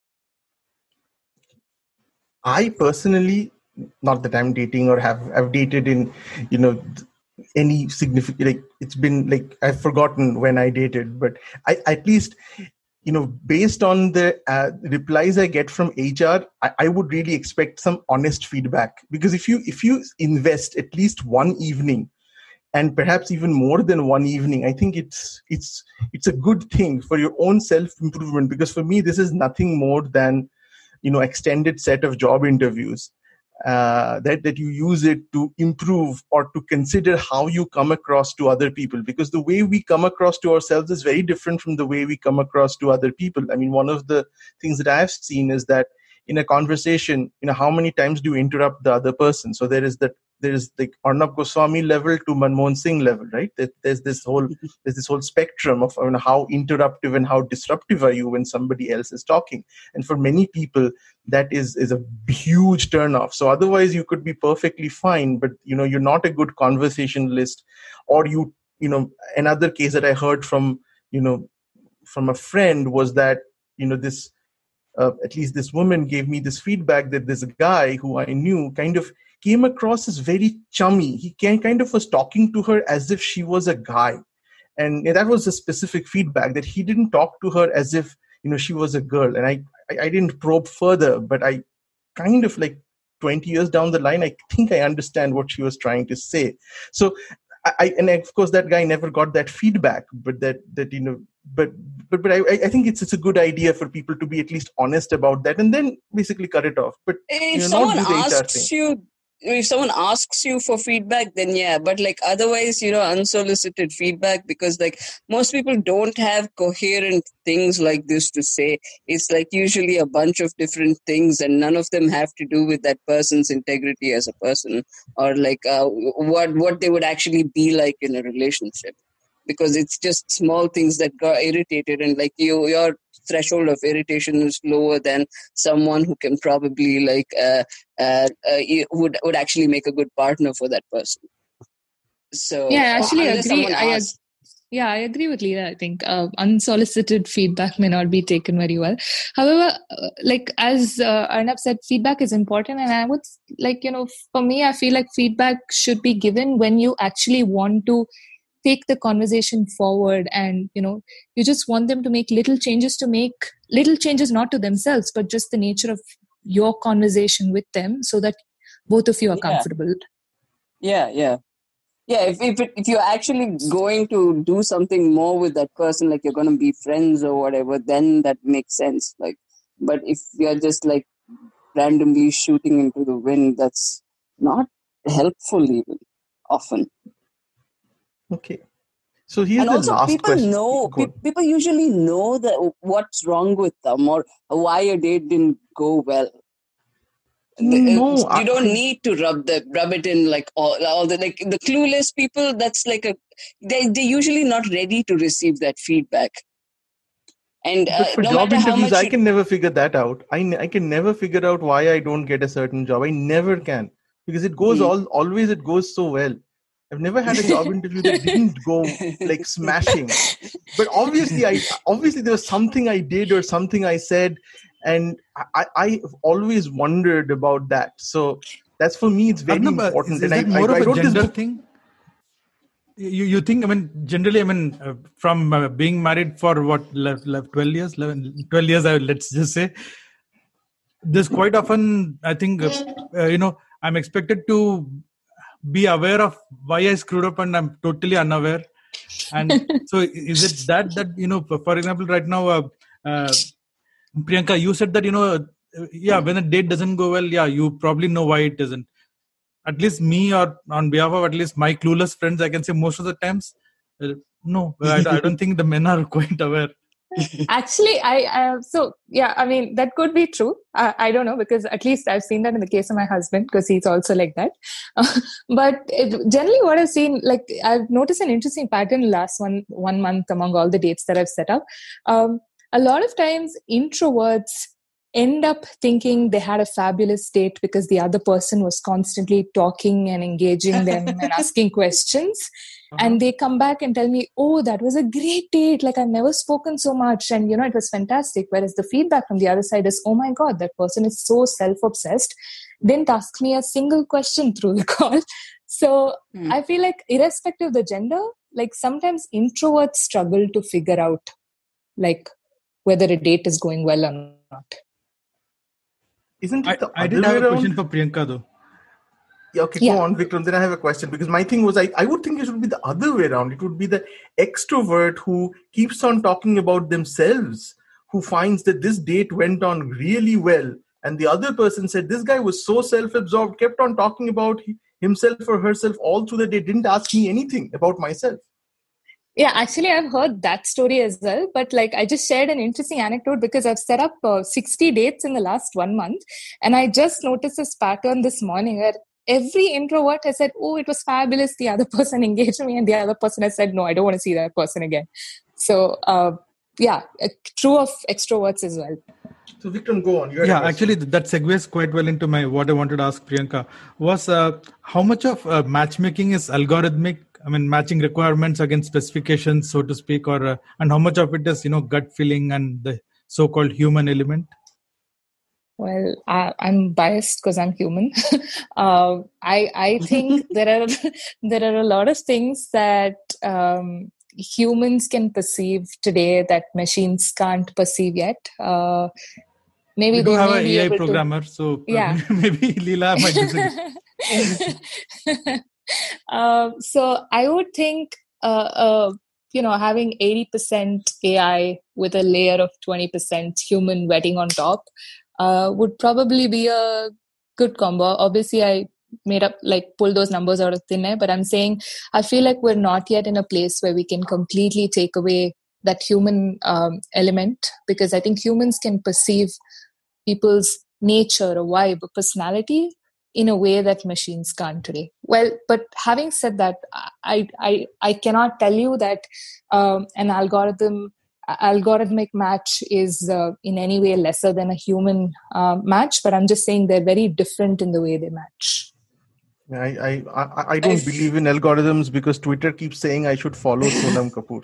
I personally, not that I'm dating or have dated in any significant, like it's been like I've forgotten when I dated, but I at least based on the replies I get from HR, I would really expect some honest feedback. Because if you invest at least one evening, and perhaps even more than one evening, I think it's a good thing for your own self-improvement. Because for me, this is nothing more than extended set of job interviews. That you use it to improve or to consider how you come across to other people, because the way we come across to ourselves is very different from the way we come across to other people. I mean, one of the things that I've seen is that in a conversation, how many times do you interrupt the other person? So there is like Arnab Goswami level to Manmohan Singh level, right? There's this whole spectrum of how interruptive and how disruptive are you when somebody else is talking. And for many people, that is a huge turnoff. So otherwise you could be perfectly fine, but you're not a good conversationalist. Or another case that I heard from a friend was that this at least this woman gave me this feedback that this guy who I knew kind of came across as very chummy. He kind of was talking to her as if she was a guy. And that was a specific feedback, that he didn't talk to her as if, she was a girl. And I didn't probe further, but I kind of, like 20 years down the line, I think I understand what she was trying to say. So and of course that guy never got that feedback, but but I think it's a good idea for people to be at least honest about that, and then basically cut it off. But if someone asks you for feedback, then yeah, but like otherwise, unsolicited feedback, because like most people don't have coherent things like this to say. It's like usually a bunch of different things, and none of them have to do with that person's integrity as a person, or like what they would actually be like in a relationship. Because it's just small things that got irritated, and like your threshold of irritation is lower than someone who can probably like would actually make a good partner for that person. So yeah, I actually agree. I agree with Leela. I think unsolicited feedback may not be taken very well. However, like as Arnab said, feedback is important, and I would for me, I feel like feedback should be given when you actually want to take the conversation forward, and you just want them to make little changes, not to themselves, but just the nature of your conversation with them, so that both of you are comfortable. If you're actually going to do something more with that person, like you're going to be friends or whatever, then that makes sense. Like, but if you're just like randomly shooting into the wind. That's not helpful even often. Okay. So here's And the also last people question. know, Go on. people usually know that what's wrong with them or why a date didn't go well. No, You don't need to rub it in like all the like the clueless people. That's like they're usually not ready to receive that feedback. And but for no job matter how interviews, much I can never figure that out. I can never figure out why I don't get a certain job. I never can, because it goes always it goes so well. I've never had a job interview that didn't go like smashing. But obviously there was something I did or something I said, and I've always wondered about that. So that's, for me, it's very Arnab, important. is And that more of I a wrote this gender book. thing? You think, I mean, generally, I mean, from being married for what, 12 years, 12 years, let's just say, this quite often, I think, I'm expected to be aware of why I screwed up and I'm totally unaware. And so is it that, for example, right now, Priyanka, you said that, when a date doesn't go well, you probably know why it doesn't. At least me, or on behalf of at least my clueless friends, I can say most of the times, no, I don't think the men are quite aware. Actually, I mean, that could be true. I don't know, because at least I've seen that in the case of my husband, because he's also like that. But generally what I've seen, like I've noticed an interesting pattern last one month among all the dates that I've set up. A lot of times introverts end up thinking they had a fabulous date because the other person was constantly talking and engaging them and asking questions. And they come back and tell me, oh, that was a great date. Like, I've never spoken so much. And, it was fantastic. Whereas the feedback from the other side is, oh my God, that person is so self-obsessed. Didn't ask me a single question through the call. So I feel like irrespective of the gender, like sometimes introverts struggle to figure out like whether a date is going well or not. Isn't it the I other did have way a around? question for Priyanka though. Yeah, okay, go on, Vikram. Then I have a question, because my thing was, I would think it would be the other way around. It would be the extrovert who keeps on talking about themselves, who finds that this date went on really well. And the other person said, this guy was so self-absorbed, kept on talking about himself or herself all through the day, didn't ask me anything about myself. Yeah, actually, I've heard that story as well. But like, I just shared an interesting anecdote because I've set up 60 dates in the last 1 month. And I just noticed this pattern this morning where every introvert has said, oh, it was fabulous. The other person engaged me. And the other person has said, no, I don't want to see that person again. So, true of extroverts as well. So Vikram, go on. Actually, that segues quite well into what I wanted to ask Priyanka was how much of matchmaking is algorithmic? I mean, matching requirements against specifications, so to speak, or and how much of it is gut feeling and the so-called human element? Well, I'm biased because I'm human. I think there are a lot of things that humans can perceive today that machines can't perceive yet. Maybe we do they have may an be AI able programmer, to, so yeah. maybe Leela might disagree. So I would think, having 80% AI with a layer of 20% human vetting on top would probably be a good combo. Obviously, I pull those numbers out of thin air, but I'm saying I feel like we're not yet in a place where we can completely take away that human element, because I think humans can perceive people's nature or vibe or personality in a way that machines can't today. Well, but having said that, I cannot tell you that an algorithmic match is in any way lesser than a human match, but I'm just saying they're very different in the way they match. I don't believe in algorithms because Twitter keeps saying I should follow Sonam Kapoor.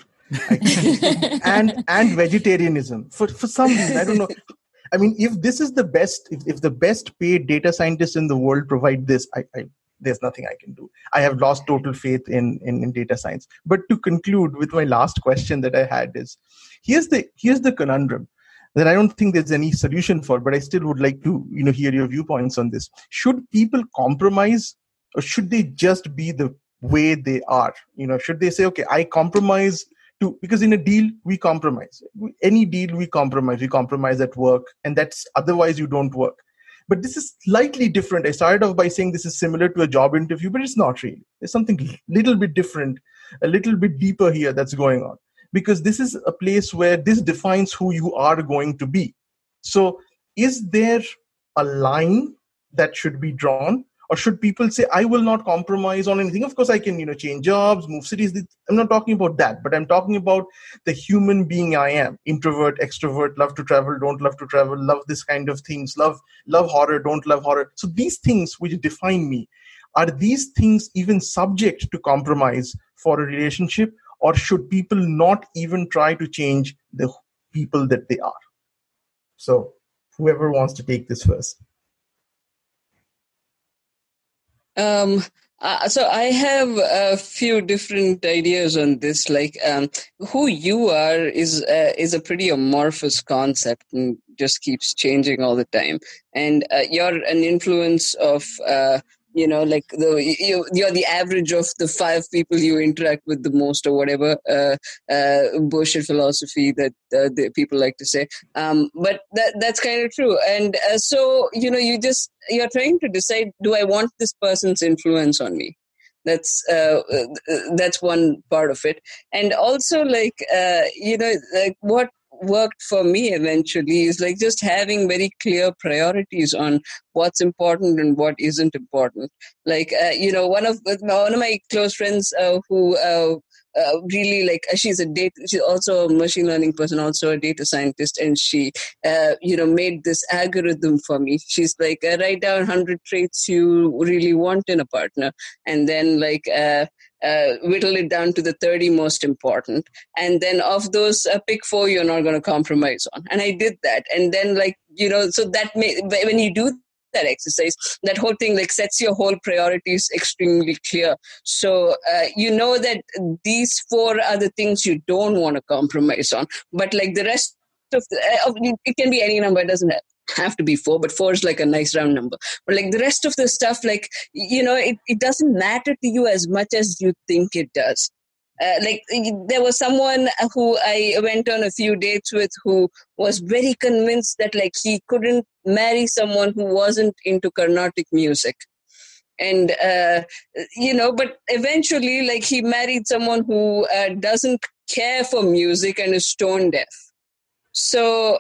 and vegetarianism for some reason. I don't know. I mean, if this is the best, if the best paid data scientists in the world provide this, there's nothing I can do. I have lost total faith in data science. But to conclude with my last question that I had is, here's the conundrum that I don't think there's any solution for, but I still would like to hear your viewpoints on this. Should people compromise, or should they just be the way they are? Should they say, okay, I compromise because in a deal we compromise. Any deal we compromise at work, and that's otherwise you don't work. But this is slightly different. I started off by saying this is similar to a job interview, but it's not really. There's something little bit different, a little bit deeper here that's going on, because this is a place where this defines who you are going to be. So is there a line that should be drawn, or should people say, I will not compromise on anything? Of course, I can, change jobs, move cities. I'm not talking about that, but I'm talking about the human being I am. Introvert, extrovert, love to travel, don't love to travel, love this kind of things, love horror, don't love horror. So these things which define me, are these things even subject to compromise for a relationship, or should people not even try to change the people that they are? So whoever wants to take this first. So I have a few different ideas on this. Like, who you are is a pretty amorphous concept and just keeps changing all the time. And you're an influence of, like you're the average of the 5 people you interact with the most, or whatever bullshit philosophy that the people like to say. But that's kind of true. And so you're trying to decide, do I want this person's influence on me? That's one part of it. And also, what worked for me eventually is like just having very clear priorities on what's important and what isn't important. Like, one of my close friends who really she's also a machine learning person, also a data scientist, and she made this algorithm for me. She's like, write down 100 traits you really want in a partner, and then whittle it down to the 30 most important, and then of those pick 4 you're not going to compromise on. And I did that, and then so that when you do that exercise, that whole thing sets your whole priorities extremely clear. So that these 4 are the things you don't want to compromise on, but the rest of it can be any number. It doesn't have to be 4, but 4 is a nice round number. But the rest of the stuff, it doesn't matter to you as much as you think it does. There was someone who I went on a few dates with who was very convinced that he couldn't marry someone who wasn't into Carnatic music. And, but eventually, he married someone who doesn't care for music and is stone deaf. So,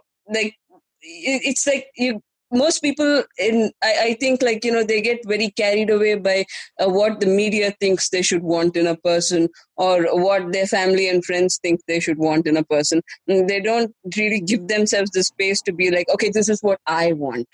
it's most people I think they get very carried away by what the media thinks they should want in a person, or what their family and friends think they should want in a person. And they don't really give themselves the space to be okay, this is what I want.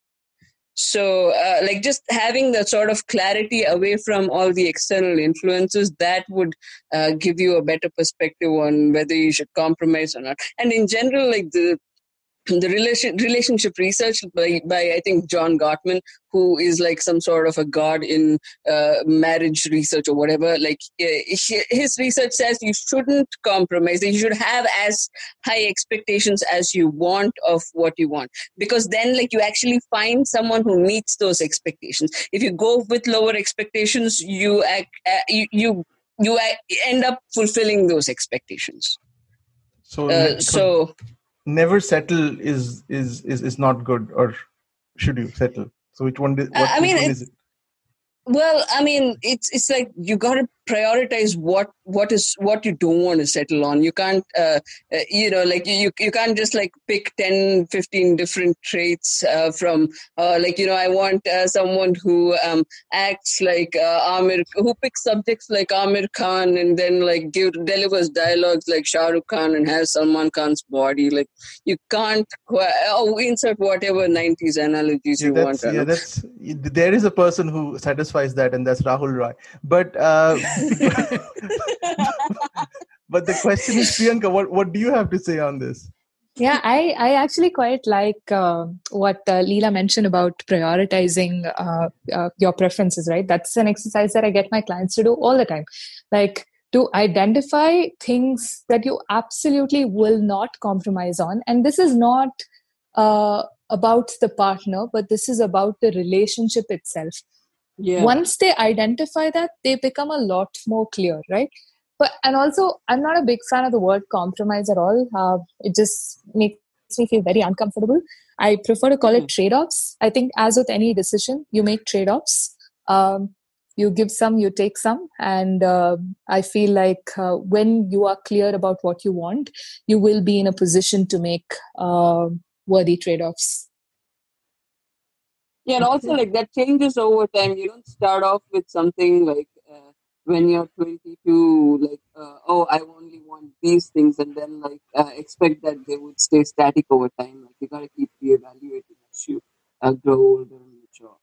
So just having that sort of clarity away from all the external influences, that would give you a better perspective on whether you should compromise or not. And in general, the relationship research by I think John Gottman, who is some sort of a god in marriage research or whatever. His research says you shouldn't compromise. You should have as high expectations as you want of what you want, because then you actually find someone who meets those expectations. If you go with lower expectations, you end up fulfilling those expectations. So never settle is not good, or should you settle? So which one is it? Well, I mean, it's you got to prioritize what you don't want to settle on. You can't, you can't just pick 10, 15 different traits from, I want someone who acts like Amir, who picks subjects like Amir Khan, and then delivers dialogues like Shah Rukh Khan and has Salman Khan's body. You can't insert whatever 90s analogies you want. Yeah, there is a person who satisfies that, and that's Rahul Rai. But but the question is, Priyanka, what do you have to say on this? Yeah, I actually quite like what Leela mentioned about prioritizing your preferences, right? That's an exercise that I get my clients to do all the time. To identify things that you absolutely will not compromise on. And this is not about the partner, but this is about the relationship itself. Yeah. Once they identify that, they become a lot more clear, right? And also, I'm not a big fan of the word compromise at all. It just makes me feel very uncomfortable. I prefer to call it trade-offs. I think as with any decision, you make trade-offs. You give some, you take some. And I feel like when you are clear about what you want, you will be in a position to make worthy trade-offs. Yeah, and also like that changes over time. You don't start off with something like when you're 22, like, oh, I only want these things, and then like expect that they would stay static over time. Like you gotta keep reevaluating as you grow older and mature.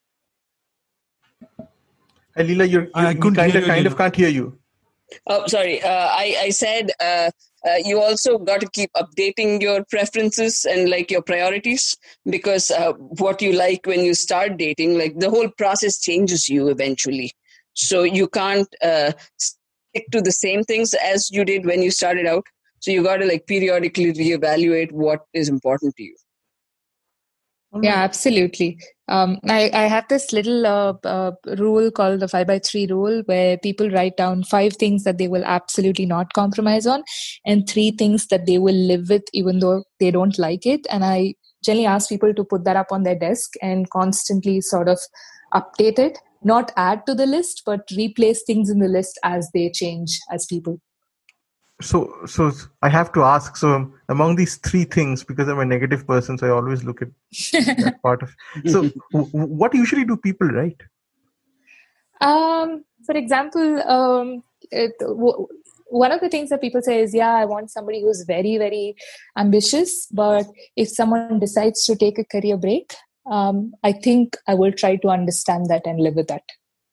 Hey, Leela, we kind of can't hear you. Oh, sorry. I said you also got to keep updating your preferences and like your priorities, because what you like when you start dating, like the whole process changes you eventually. So you can't stick to the same things as you did when you started out. So you got to like periodically reevaluate what is important to you. Yeah, absolutely. I have this little rule called the 5x3 rule, where people write down 5 things that they will absolutely not compromise on and 3 things that they will live with even though they don't like it. And I generally ask people to put that up on their desk and constantly sort of update it, not add to the list, but replace things in the list as they change as people. So I have to ask, so among these 3 things, because I'm a negative person, so I always look at that part of, so what usually do people write? For example, one of the things that people say is, yeah, I want somebody who's very, very ambitious, but if someone decides to take a career break, I think I will try to understand that and live with that.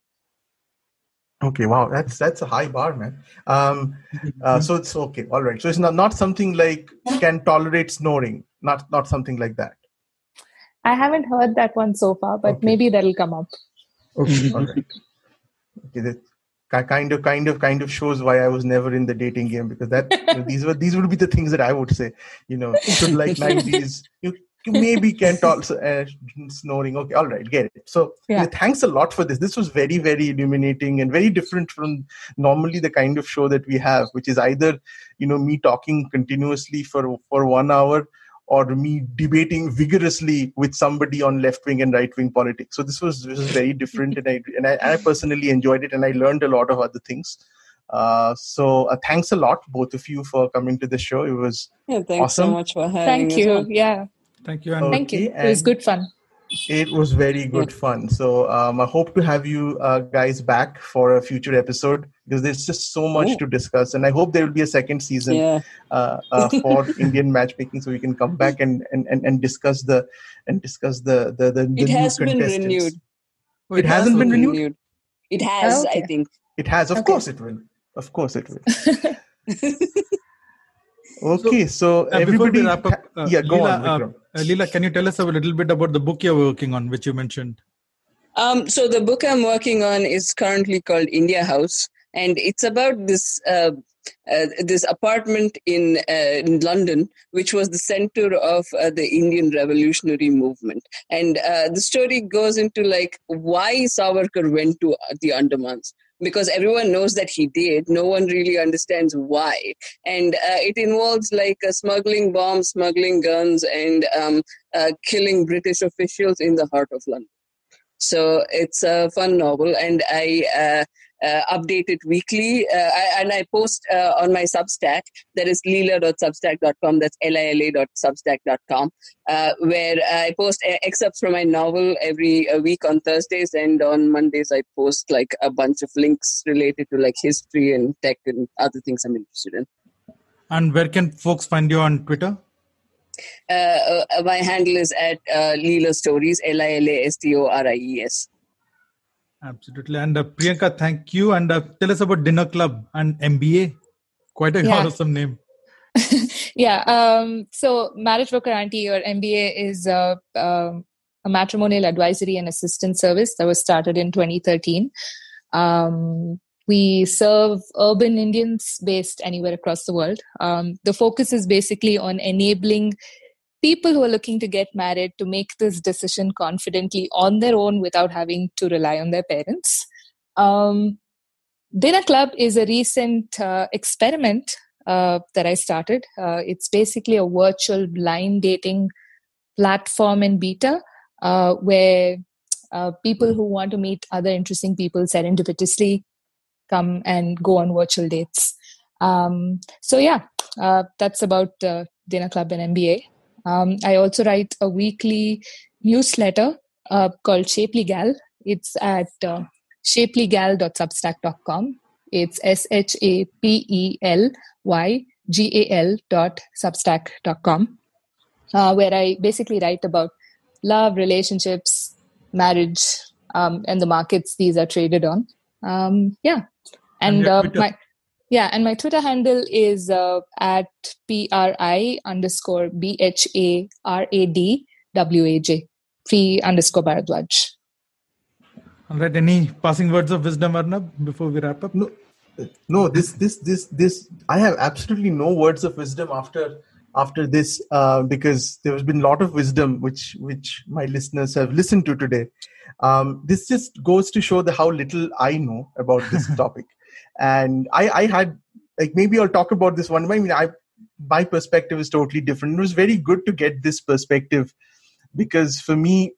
Okay, wow, that's a high bar, man. So it's okay, all right. So it's not something like can tolerate snoring, not something like that. I haven't heard that one so far, but maybe that'll come up. Okay, all right. Okay, that kind of shows why I was never in the dating game, because that these would be the things that I would say. Should like 90s. You maybe can't also snoring. Okay, all right, get it. So thanks a lot for this. This was very, very illuminating and very different from normally the kind of show that we have, which is either me talking continuously for 1 hour or me debating vigorously with somebody on left wing and right wing politics. So this was very different, and I personally enjoyed it, and I learned a lot of other things. So thanks a lot, both of you, for coming to the show. It was thanks awesome. so much for having Thank you. us on. Yeah. Thank you. And Thank you. It was good fun. It was very good fun. So I hope to have you guys back for a future episode, because there's just so much to discuss, and I hope there will be a second season for Indian matchmaking, so we can come back and discuss the It has been renewed. Oh, it hasn't been renewed? It has, okay. I think. It has. Of course it will. Of course it will. Okay, so everybody, before we wrap up, go Leela, on, Vikram. Leela, can you tell us a little bit about the book you're working on, which you mentioned? So the book I'm working on is currently called India House, and it's about this this apartment in London, which was the center of the Indian revolutionary movement. And the story goes into like why Savarkar went to the Andamans. Because everyone knows that he did. No one really understands why. And it involves like smuggling bombs, smuggling guns, and killing British officials in the heart of London. So it's a fun novel, and I update it weekly. And I post on my Substack, that is leela.substack.com, that's lila.substack.com, where I post excerpts from my novel every week on Thursdays, and on Mondays I post like a bunch of links related to like history and tech and other things I'm interested in. And where can folks find you on Twitter? My handle is at Leela Stories, LILASTORIES. Absolutely. And Priyanka, thank you. And tell us about Dinner Club and MBA. Quite a awesome name. So Marriage Broker Auntie, or MBA, is a matrimonial advisory and assistance service that was started in 2013. We serve urban Indians based anywhere across the world. The focus is basically on enabling people who are looking to get married to make this decision confidently on their own without having to rely on their parents. Dinner Club is a recent experiment that I started. It's basically a virtual blind dating platform in beta where people who want to meet other interesting people serendipitously come and go on virtual dates. That's about Dinner Club and MBA. I also write a weekly newsletter called Shapely Gal. It's at shapelygal.substack.com. It's shapelygal.substack.com, where I basically write about love, relationships, marriage, and the markets these are traded on. And my Twitter handle is at PRI_BHARADWAJ, P_Bharadwaj. All right. Any passing words of wisdom, Arnab, before we wrap up? No. This. I have absolutely no words of wisdom after this, because there has been a lot of wisdom which my listeners have listened to today. This just goes to show how little I know about this topic. And I had, like, maybe I'll talk about this one. I mean, my perspective is totally different. It was very good to get this perspective, because for me,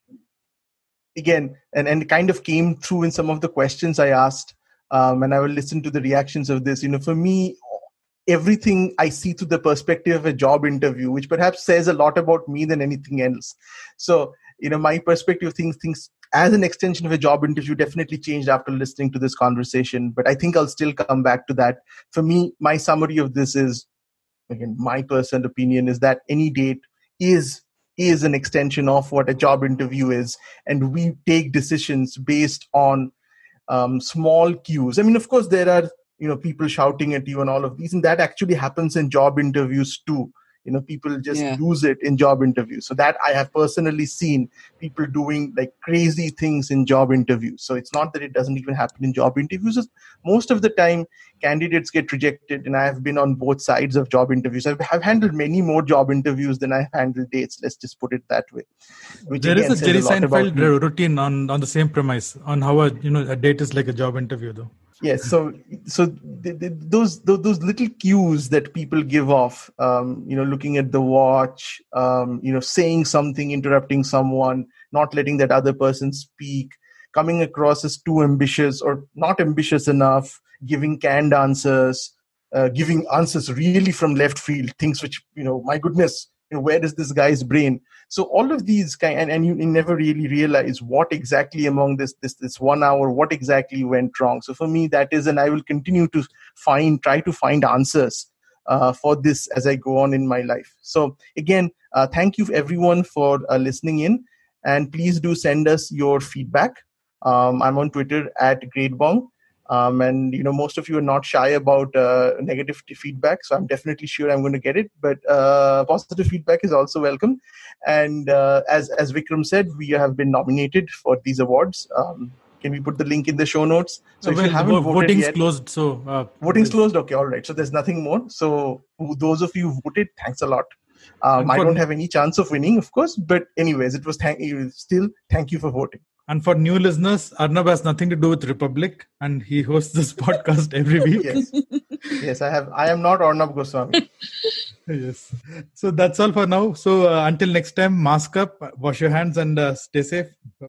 again, and it kind of came through in some of the questions I asked, and I will listen to the reactions of this. For me, everything I see through the perspective of a job interview, which perhaps says a lot about me than anything else. So, my perspective of things as an extension of a job interview definitely changed after listening to this conversation. But I think I'll still come back to that. For me, my summary of this is, again, my personal opinion is that any date is an extension of what a job interview is. And we take decisions based on small cues. I mean, of course, there are, people shouting at you and all of these, and that actually happens in job interviews too. People just lose it in job interviews. So that I have personally seen people doing like crazy things in job interviews. So it's not that it doesn't even happen in job interviews. Most of the time, candidates get rejected, and I have been on both sides of job interviews. I've handled many more job interviews than I've handled dates. Let's just put it that way. There is a Jerry Seinfeld routine on the same premise on how a date is like a job interview, though. Yes, so those little cues that people give off, looking at the watch, saying something, interrupting someone, not letting that other person speak, coming across as too ambitious or not ambitious enough, giving canned answers, giving answers really from left field, things which, my goodness, where is this guy's brain? So all of these and you never really realize what exactly among this 1 hour, what exactly went wrong. So for me, that is, and I will continue to try to find answers for this as I go on in my life. So again, thank you everyone for listening in, and please do send us your feedback. I'm on Twitter at GreatBong. And most of you are not shy about negative feedback, so I'm definitely sure I'm going to get it. But positive feedback is also welcome. And as Vikram said, we have been nominated for these awards. Can we put the link in the show notes? So if you haven't voted voting's yet, closed. So voting's closed. Okay, all right. So there's nothing more. So those of you who voted, thanks a lot. I don't have any chance of winning, of course, but anyways, it was thank you for voting. And for new listeners, Arnab has nothing to do with Republic, and he hosts this podcast every week. Yes, I am not Arnab Goswami. Yes. So that's all for now. So until next time, mask up, wash your hands, and stay safe.